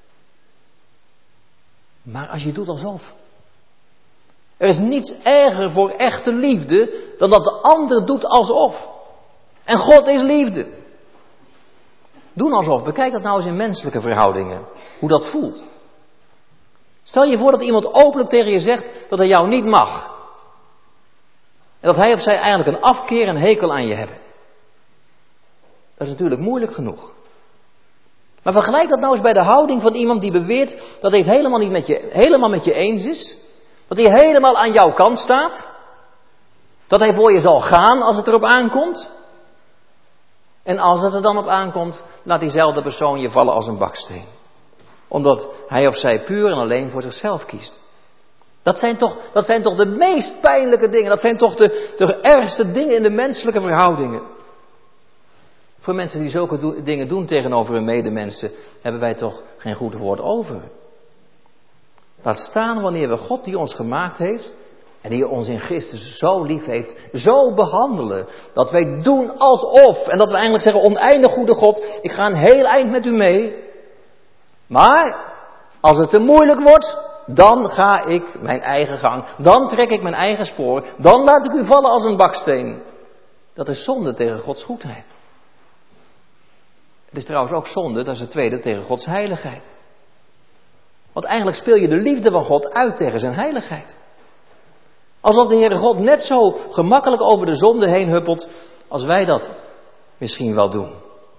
Maar als je doet alsof. Er is niets erger voor echte liefde dan dat de ander doet alsof. En God is liefde. Doen alsof. Bekijk dat nou eens in menselijke verhoudingen. Hoe dat voelt. Stel je voor dat iemand openlijk tegen je zegt dat hij jou niet mag. En dat hij of zij eigenlijk een afkeer en hekel aan je hebben. Dat is natuurlijk moeilijk genoeg. Maar vergelijk dat nou eens bij de houding van iemand die beweert dat hij het helemaal niet met je, helemaal met je eens is. Dat hij helemaal aan jouw kant staat. Dat hij voor je zal gaan als het erop aankomt. En als het er dan op aankomt, laat diezelfde persoon je vallen als een baksteen. Omdat hij of zij puur en alleen voor zichzelf kiest. Dat zijn toch, dat zijn toch de meest pijnlijke dingen. Dat zijn toch de, de ergste dingen in de menselijke verhoudingen. Voor mensen die zulke do- dingen doen tegenover hun medemensen, hebben wij toch geen goed woord over. Laat staan wanneer we God die ons gemaakt heeft en die ons in Christus zo lief heeft, zo behandelen. Dat wij doen alsof. En dat we eigenlijk zeggen, oneindig goede God, ik ga een heel eind met u mee. Maar als het te moeilijk wordt, dan ga ik mijn eigen gang. Dan trek ik mijn eigen spoor. Dan laat ik u vallen als een baksteen. Dat is zonde tegen Gods goedheid. Het is trouwens ook zonde, dat is het tweede, tegen Gods heiligheid. Want eigenlijk speel je de liefde van God uit tegen zijn heiligheid. Alsof de Heere God net zo gemakkelijk over de zonde heen huppelt als wij dat misschien wel doen.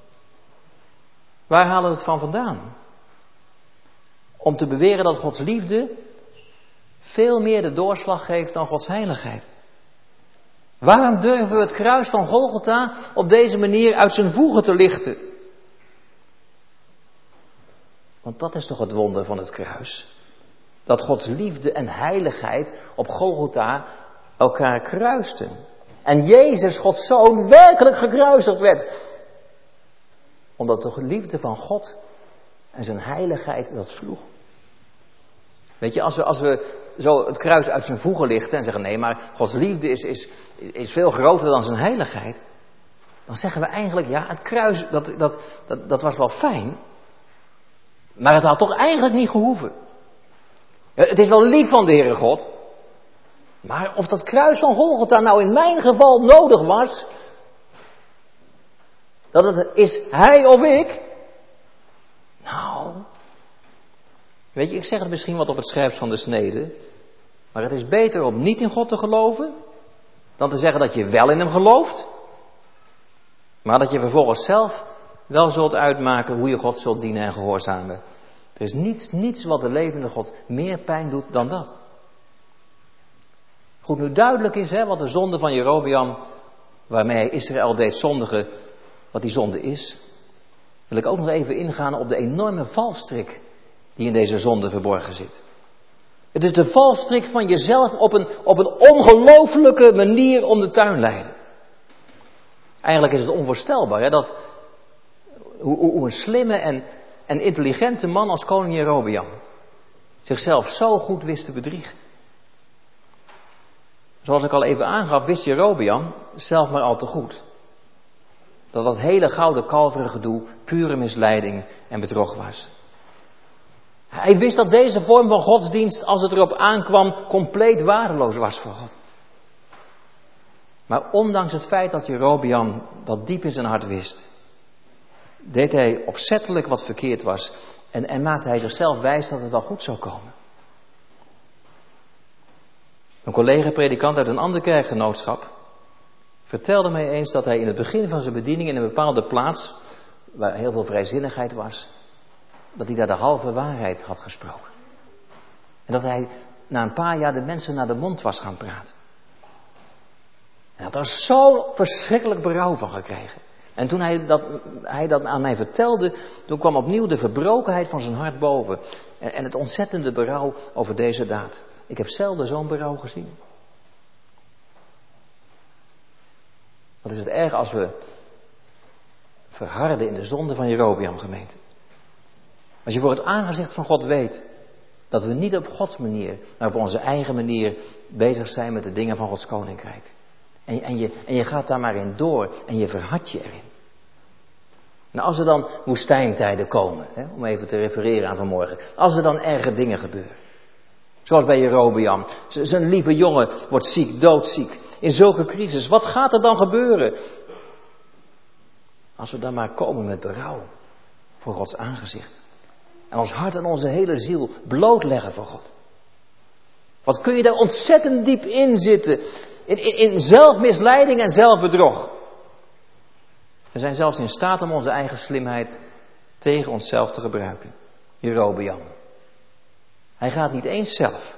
Waar halen we het van vandaan? Om te beweren dat Gods liefde veel meer de doorslag geeft dan Gods heiligheid. Waarom durven we het kruis van Golgotha op deze manier uit zijn voegen te lichten? Want dat is toch het wonder van het kruis. Dat Gods liefde en heiligheid op Golgotha elkaar kruisten. En Jezus, Gods Zoon, werkelijk gekruisigd werd. Omdat de liefde van God en zijn heiligheid dat sloeg. Weet je, als we, als we zo het kruis uit zijn voegen lichten en zeggen, nee, maar Gods liefde is, is, is veel groter dan zijn heiligheid. Dan zeggen we eigenlijk, ja, het kruis, dat, dat, dat, dat was wel fijn. Maar het had toch eigenlijk niet gehoeven. Het is wel lief van de Heere God. Maar of dat kruis van Golgotha nou in mijn geval nodig was. Dat het is hij of ik. Nou. Weet je, ik zeg het misschien wat op het scherpst van de snede. Maar het is beter om niet in God te geloven. Dan te zeggen dat je wel in hem gelooft. Maar dat je vervolgens zelf wel zult uitmaken hoe je God zult dienen en gehoorzamen. Er is niets, niets wat de levende God meer pijn doet dan dat. Goed, nu duidelijk is hè, wat de zonde van Jerobeam, waarmee hij Israël deed zondigen, wat die zonde is, wil ik ook nog even ingaan op de enorme valstrik die in deze zonde verborgen zit. Het Het is de valstrik van jezelf op een, op een ongelooflijke manier om de tuin leiden. Eigenlijk is het onvoorstelbaar, hè, dat hoe, hoe een slimme en, en intelligente man als koning Jerobeam zichzelf zo goed wist te bedriegen. Zoals ik al even aangaf, wist Jerobeam zelf maar al te goed dat dat hele gouden kalveren gedoe pure misleiding en bedrog was. Hij wist dat deze vorm van godsdienst, als het erop aankwam, compleet waardeloos was voor God. Maar ondanks het feit dat Jerobeam dat diep in zijn hart wist, deed hij opzettelijk wat verkeerd was en, en maakte hij zichzelf wijs dat het wel goed zou komen. Een collega-predikant uit een ander kerkgenootschap vertelde mij eens dat hij in het begin van zijn bediening in een bepaalde plaats, waar heel veel vrijzinnigheid was, dat hij daar de halve waarheid had gesproken. En dat hij na een paar jaar de mensen naar de mond was gaan praten. En had er zo verschrikkelijk berouw van gekregen. En toen hij dat, hij dat aan mij vertelde, toen kwam opnieuw de verbrokenheid van zijn hart boven. En, en het ontzettende berouw over deze daad. Ik heb zelden zo'n berouw gezien. Wat is het erg als we verharden in de zonde van Jerobeam, gemeente. Als je voor het aangezicht van God weet dat we niet op Gods manier, maar op onze eigen manier bezig zijn met de dingen van Gods koninkrijk. En, en, je, en je gaat daar maar in door en je verhard je erin. Nou, als er dan woestijntijden komen, hè, om even te refereren aan vanmorgen. Als er dan erge dingen gebeuren. Zoals bij Jerobeam. Z- zijn lieve jongen wordt ziek, doodziek. In zulke crisis, wat gaat er dan gebeuren? Als we dan maar komen met berouw voor Gods aangezicht. En ons hart en onze hele ziel blootleggen voor God. Wat kun je daar ontzettend diep in zitten. In, in, in zelfmisleiding en zelfbedrog. We zijn zelfs in staat om onze eigen slimheid tegen onszelf te gebruiken. Jerobeam. Hij gaat niet eens zelf.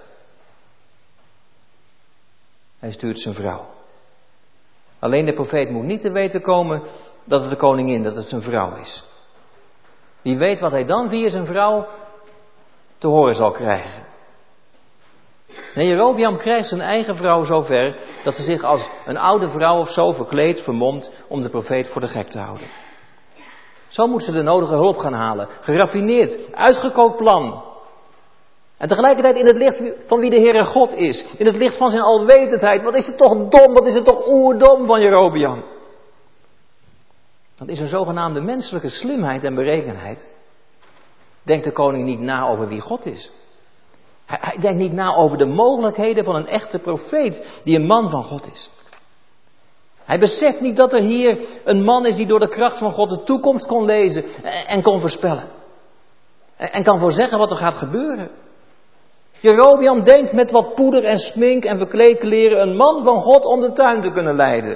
Hij stuurt zijn vrouw. Alleen de profeet moet niet te weten komen dat het de koningin, dat het zijn vrouw is. Wie weet wat hij dan via zijn vrouw te horen zal krijgen. Nee, Jerobeam krijgt zijn eigen vrouw zover dat ze zich als een oude vrouw of zo verkleedt, vermomt, om de profeet voor de gek te houden. Zo moet ze de nodige hulp gaan halen. Geraffineerd, uitgekookt plan. En tegelijkertijd in het licht van wie de Heere God is. In het licht van zijn alwetendheid. Wat is het toch dom, wat is het toch oerdom van Jerobeam. Want in zijn zogenaamde menselijke slimheid en berekenheid denkt de koning niet na over wie God is. Hij, hij denkt niet na over de mogelijkheden van een echte profeet die een man van God is. Hij beseft niet dat er hier een man is die door de kracht van God de toekomst kon lezen en, en kon voorspellen. En, en kan voorzeggen wat er gaat gebeuren. Jerobeam denkt met wat poeder en smink en verkleedkleren een man van God om de tuin te kunnen leiden.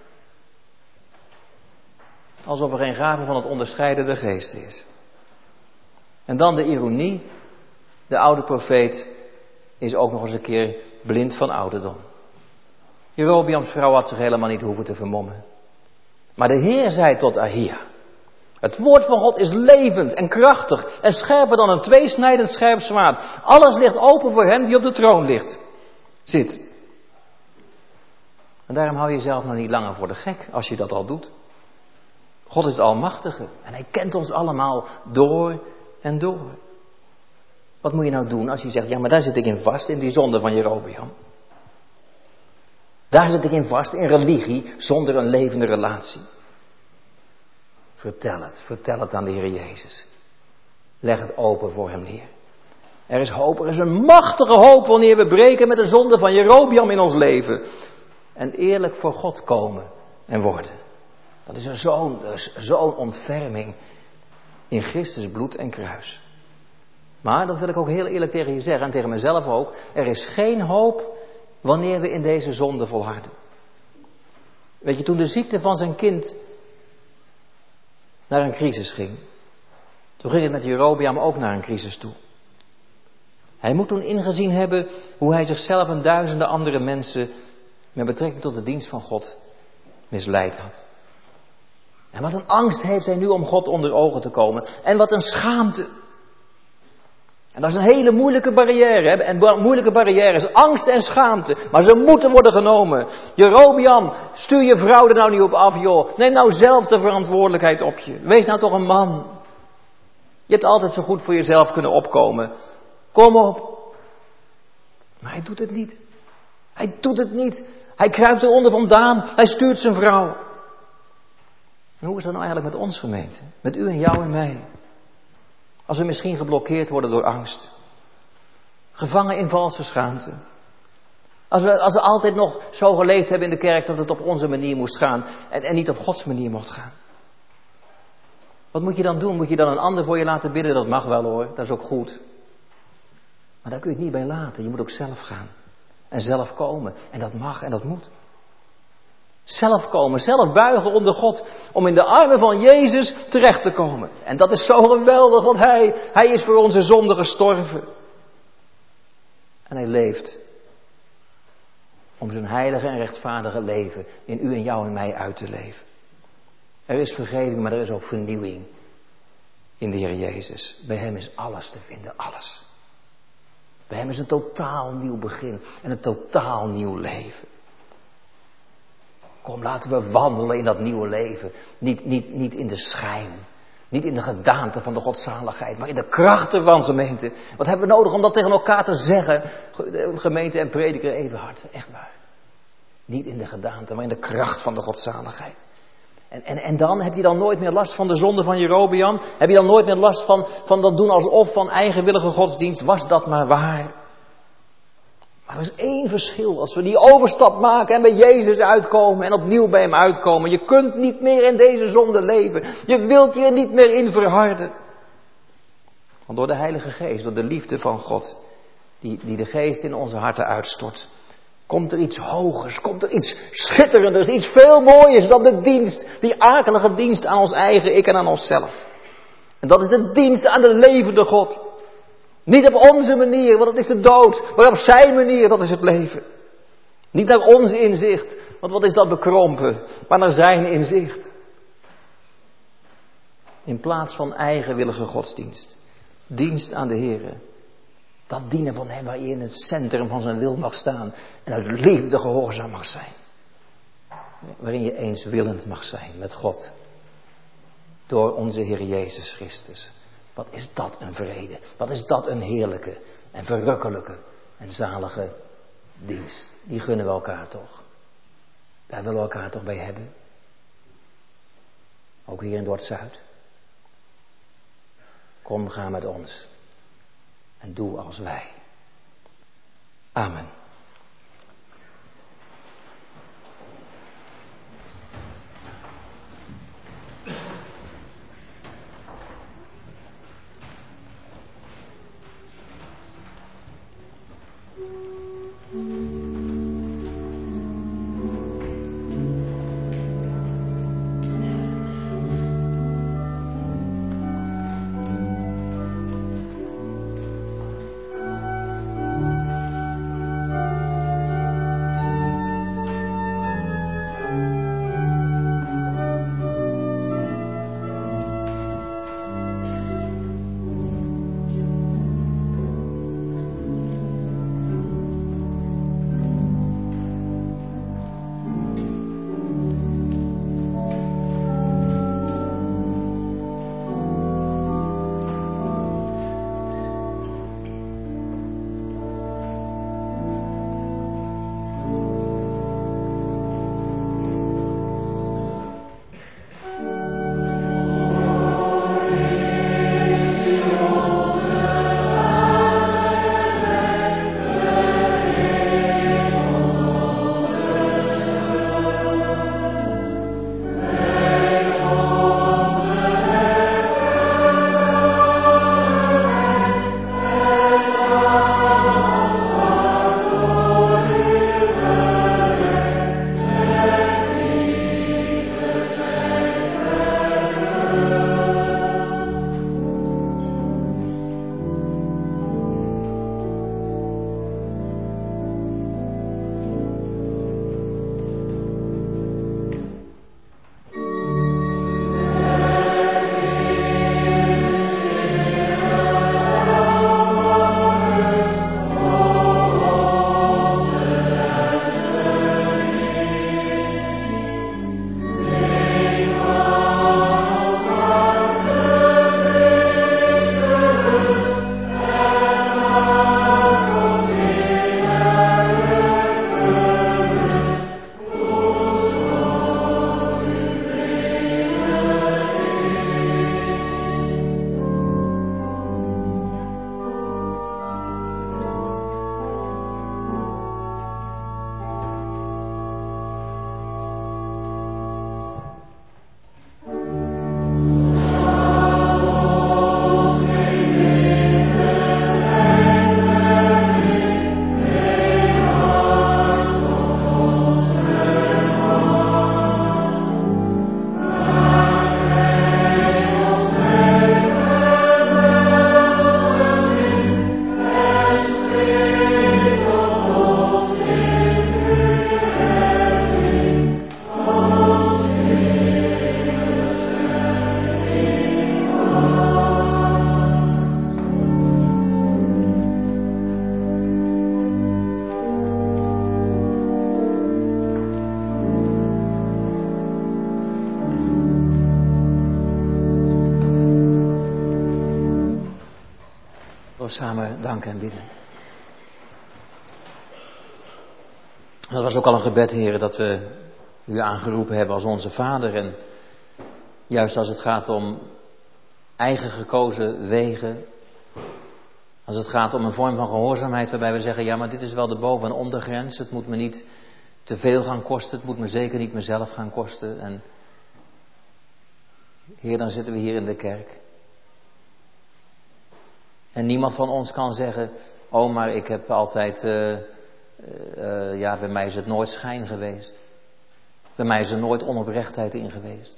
Alsof er geen gave van het onderscheiden de geest is. En dan de ironie. De oude profeet is ook nog eens een keer blind van ouderdom. Jerobeams vrouw had zich helemaal niet hoeven te vermommen. Maar de Heer zei tot Ahia. Het woord van God is levend en krachtig en scherper dan een tweesnijdend scherp zwaard. Alles ligt open voor hem die op de troon ligt. Zit. En daarom hou je jezelf nog niet langer voor de gek als je dat al doet. God is de Almachtige en hij kent ons allemaal door en door. Wat moet je nou doen als je zegt, ja maar daar zit ik in vast, in die zonde van Jerobeam. Daar zit ik in vast, in religie, zonder een levende relatie. Vertel het, vertel het aan de Heer Jezus. Leg het open voor hem neer. Er is hoop, er is een machtige hoop wanneer we breken met de zonde van Jerobeam in ons leven. En eerlijk voor God komen en worden. Dat is zo'n zo'n ontferming in Christus bloed en kruis. Maar, dat wil ik ook heel eerlijk tegen je zeggen en tegen mezelf ook. Er is geen hoop wanneer we in deze zonde volharden. Weet je, toen de ziekte van zijn kind naar een crisis ging. Toen ging het met Jerobeam ook naar een crisis toe. Hij moet toen ingezien hebben hoe hij zichzelf en duizenden andere mensen met betrekking tot de dienst van God misleid had. En wat een angst heeft hij nu om God onder ogen te komen. En wat een schaamte. En dat is een hele moeilijke barrière. Hè? En ba- moeilijke barrière is angst en schaamte. Maar ze moeten worden genomen. Jerobeam, stuur je vrouw er nou niet op af, joh. Neem nou zelf de verantwoordelijkheid op je. Wees nou toch een man. Je hebt altijd zo goed voor jezelf kunnen opkomen. Kom op. Maar hij doet het niet. Hij doet het niet. Hij kruipt eronder vandaan. Hij stuurt zijn vrouw. En hoe is dat nou eigenlijk met ons, gemeente? Met u en jou en mij? Als we misschien geblokkeerd worden door angst. Gevangen in valse schaamte. Als we, als we altijd nog zo geleefd hebben in de kerk dat het op onze manier moest gaan. En, en niet op Gods manier mocht gaan. Wat moet je dan doen? Moet je dan een ander voor je laten bidden? Dat mag wel hoor, dat is ook goed. Maar daar kun je het niet bij laten. Je moet ook zelf gaan. En zelf komen. En dat mag en dat moet. Zelf komen, zelf buigen onder God. Om in de armen van Jezus terecht te komen. En dat is zo geweldig, want Hij, Hij is voor onze zonde gestorven. En Hij leeft. Om zijn heilige en rechtvaardige leven in u en jou en mij uit te leven. Er is vergeving, maar er is ook vernieuwing. In de Heer Jezus. Bij Hem is alles te vinden, alles. Bij Hem is een totaal nieuw begin en een totaal nieuw leven. Kom, laten we wandelen in dat nieuwe leven. Niet, niet, niet in de schijn. Niet in de gedaante van de godzaligheid, maar in de kracht ervan, gemeente. Wat hebben we nodig om dat tegen elkaar te zeggen? Gemeente en prediker Everhard, echt waar. Niet in de gedaante, maar in de kracht van de godzaligheid. En, en, en dan heb je dan nooit meer last van de zonde van Jerobeam? Heb je dan nooit meer last van, van dat doen alsof van eigenwillige godsdienst? Was dat maar waar? Maar er is één verschil. Als we die overstap maken en bij Jezus uitkomen en opnieuw bij Hem uitkomen. Je kunt niet meer in deze zonde leven. Je wilt je er niet meer in verharden. Want door de Heilige Geest, door de liefde van God, die, die de Geest in onze harten uitstort, komt er iets hogers, komt er iets schitterenders, iets veel mooiers dan de dienst, die akelige dienst aan ons eigen ik en aan onszelf. En dat is de dienst aan de levende God. Niet op onze manier, want dat is de dood, maar op zijn manier, dat is het leven. Niet naar ons inzicht, want wat is dat bekrompen, maar naar zijn inzicht. In plaats van eigenwillige godsdienst, dienst aan de Heere. Dat dienen van Hem waar je in het centrum van zijn wil mag staan en uit liefde gehoorzaam mag zijn. Waarin je eenswillend mag zijn met God. Door onze Heer Jezus Christus. Wat is dat een vrede. Wat is dat een heerlijke en verrukkelijke en zalige dienst. Die gunnen we elkaar toch. Daar willen we elkaar toch bij hebben. Ook hier in Dordt-Zuid. Kom, ga met ons. En doe als wij. Amen. we samen danken en bidden. Dat was ook al een gebed, Heer, dat we u aangeroepen hebben als onze Vader. En juist als het gaat om eigen gekozen wegen, als het gaat om een vorm van gehoorzaamheid waarbij we zeggen, ja, maar dit is wel de boven- en ondergrens. Het moet me niet te veel gaan kosten, het moet me zeker niet mezelf gaan kosten. En Heer, dan zitten we hier in de kerk. En niemand van ons kan zeggen, oh, maar ik heb altijd, uh, uh, uh, ja, bij mij is het nooit schijn geweest. Bij mij is er nooit onoprechtheid in geweest.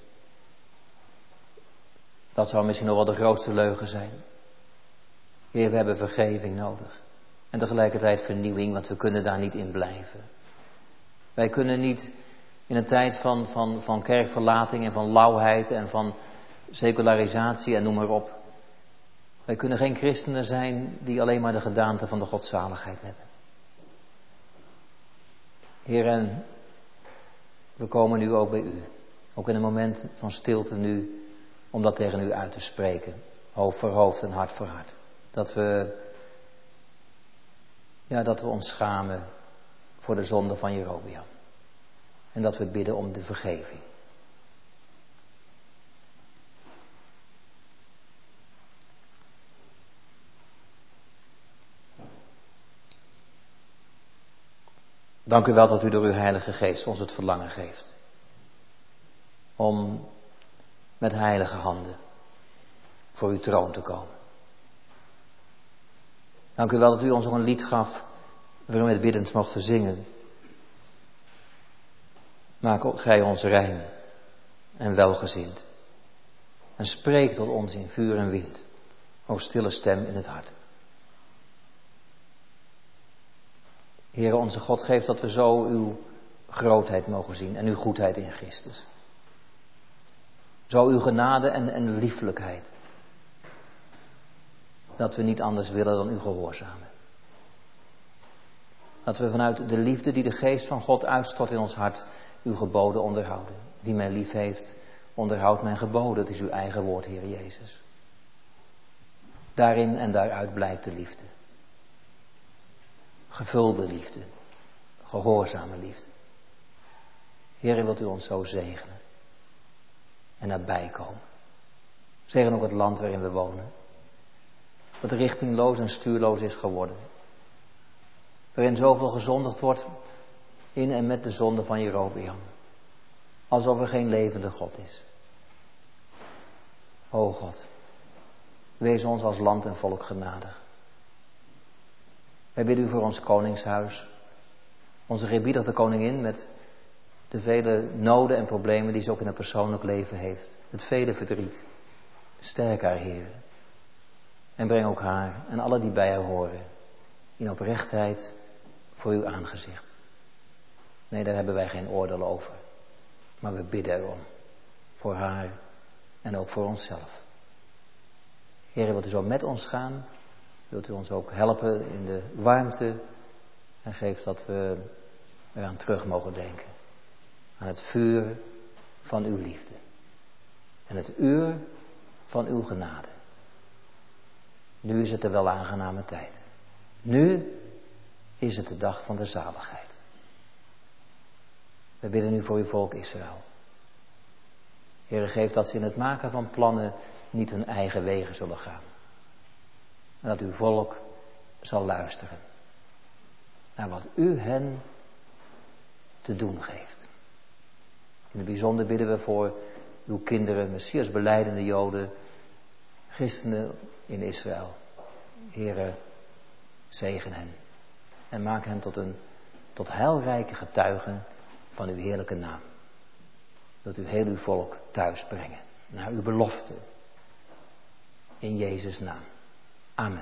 Dat zou misschien nog wel de grootste leugen zijn. Heer, we hebben vergeving nodig. En tegelijkertijd vernieuwing, want we kunnen daar niet in blijven. Wij kunnen niet in een tijd van, van, van kerkverlating en van lauwheid en van secularisatie en noem maar op. Wij kunnen geen christenen zijn die alleen maar de gedaante van de godzaligheid hebben. Heer, en we komen nu ook bij u. Ook in een moment van stilte nu, om dat tegen u uit te spreken. Hoofd voor hoofd en hart voor hart. Dat we, ja, dat we ons schamen voor de zonde van Jerobeam. En dat we bidden om de vergeving. Dank u wel dat u door uw Heilige Geest ons het verlangen geeft. Om met heilige handen voor uw troon te komen. Dank u wel dat u ons ook een lied gaf waarin we het biddend mochten zingen. Maak ook gij ons rein en welgezind. En spreek tot ons in vuur en wind, o stille stem in het hart. Heere onze God, geef dat we zo uw grootheid mogen zien en uw goedheid in Christus. Zo uw genade en, en lieflijkheid. Dat we niet anders willen dan u gehoorzamen. Dat we vanuit de liefde die de geest van God uitstort in ons hart, uw geboden onderhouden. Wie mij lief heeft, onderhoudt mijn geboden. Dat is uw eigen woord, Heer Jezus. Daarin en daaruit blijkt de liefde. Gevulde liefde. Gehoorzame liefde. Heer, wilt u ons zo zegenen. En nabij komen. Zegen ook het land waarin we wonen. Dat richtingloos en stuurloos is geworden. Waarin zoveel gezondigd wordt in en met de zonde van Jerobeam. Alsof er geen levende God is. O God, wees ons als land en volk genadig. Wij bidden u voor ons koningshuis. Onze gebiedende koningin met de vele noden en problemen die ze ook in het persoonlijk leven heeft. Het vele verdriet. Sterk haar, Heer. En breng ook haar en alle die bij haar horen in oprechtheid voor uw aangezicht. Nee, daar hebben wij geen oordeel over. Maar we bidden erom. Voor haar en ook voor onszelf. Heer, wilt u zo met ons gaan? Wilt u ons ook helpen in de warmte? En geef dat we eraan terug mogen denken. Aan het vuur van uw liefde. En het uur van uw genade. Nu is het de wel aangename tijd. Nu is het de dag van de zaligheid. We bidden nu voor uw volk Israël. Heere, geef dat ze in het maken van plannen niet hun eigen wegen zullen gaan. En dat uw volk zal luisteren naar wat u hen te doen geeft. In het bijzonder bidden we voor uw kinderen, Messias belijdende Joden, christenen in Israël. Heere, zegen hen en maak hen tot een tot heilrijke getuigen van uw heerlijke naam. Wilt u heel uw volk thuis brengen naar uw belofte. In Jezus' naam. Amen.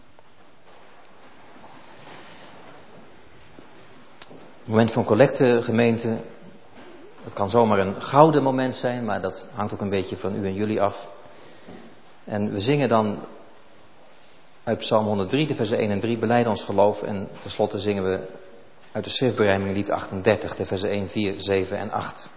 Moment van collecte, gemeente. Het kan zomaar een gouden moment zijn, maar dat hangt ook een beetje van u en jullie af. En we zingen dan uit Psalm honderddrie, de versen één en drie, belijd ons geloof. En tenslotte zingen we uit de schriftberijming lied achtendertig, de versen één, vier, zeven en acht.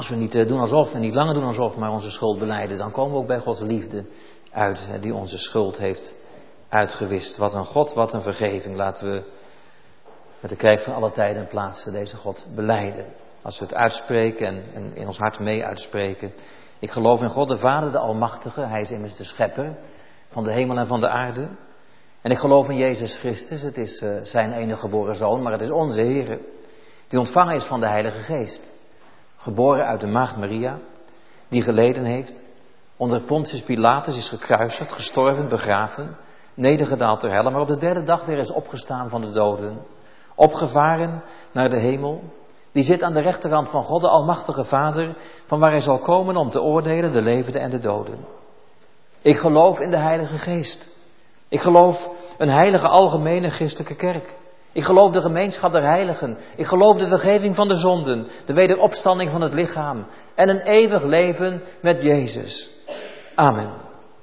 als we niet doen alsof en niet langer doen alsof, maar onze schuld belijden, dan komen we ook bij Gods liefde uit, die onze schuld heeft uitgewist. Wat een God, wat een vergeving. Laten we met de kerk van alle tijden en plaatsen deze God belijden. Als we het uitspreken en, en in ons hart mee uitspreken. Ik geloof in God de Vader, de Almachtige. Hij is immers de schepper van de hemel en van de aarde. En ik geloof in Jezus Christus. Het is uh, zijn enige geboren Zoon, maar het is onze Heer. Die ontvangen is van de Heilige Geest. Geboren uit de maagd Maria. Die geleden heeft. Onder Pontius Pilatus is gekruisigd, gestorven, begraven. Nedergedaald ter helle, maar op de derde dag weer is opgestaan van de doden. Opgevaren naar de hemel. Die zit aan de rechterhand van God, de Almachtige Vader, van waar hij zal komen om te oordelen de levenden en de doden. Ik geloof in de Heilige Geest. Ik geloof een heilige algemene christelijke kerk. Ik geloof de gemeenschap der heiligen. Ik geloof de vergeving van de zonden, de wederopstanding van het lichaam en een eeuwig leven met Jezus. Amen.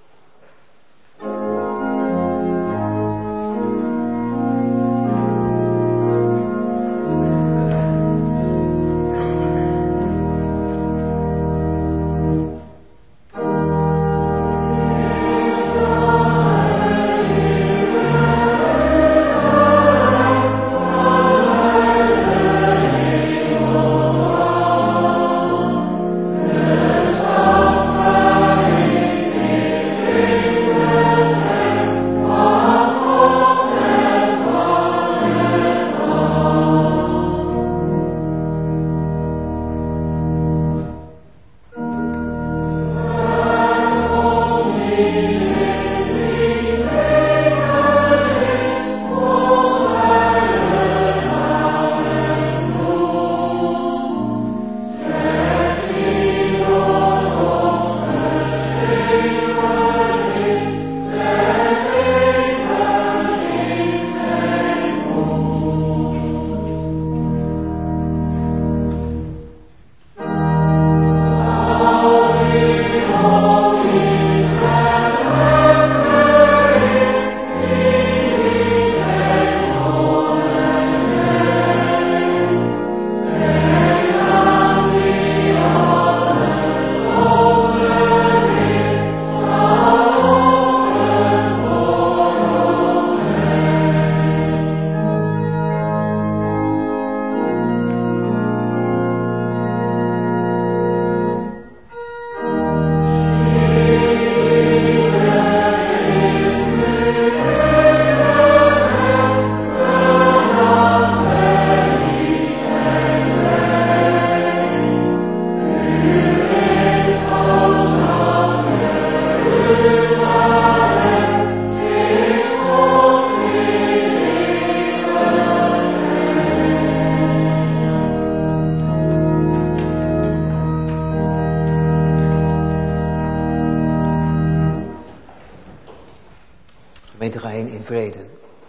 Gemeente, ga heen in vrede.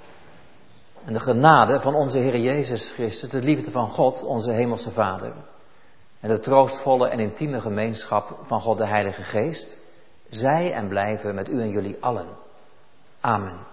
En de genade van onze Heer Jezus Christus, de liefde van God, onze Hemelse Vader, en de troostvolle en intieme gemeenschap van God de Heilige Geest, zij en blijven met u en jullie allen. Amen.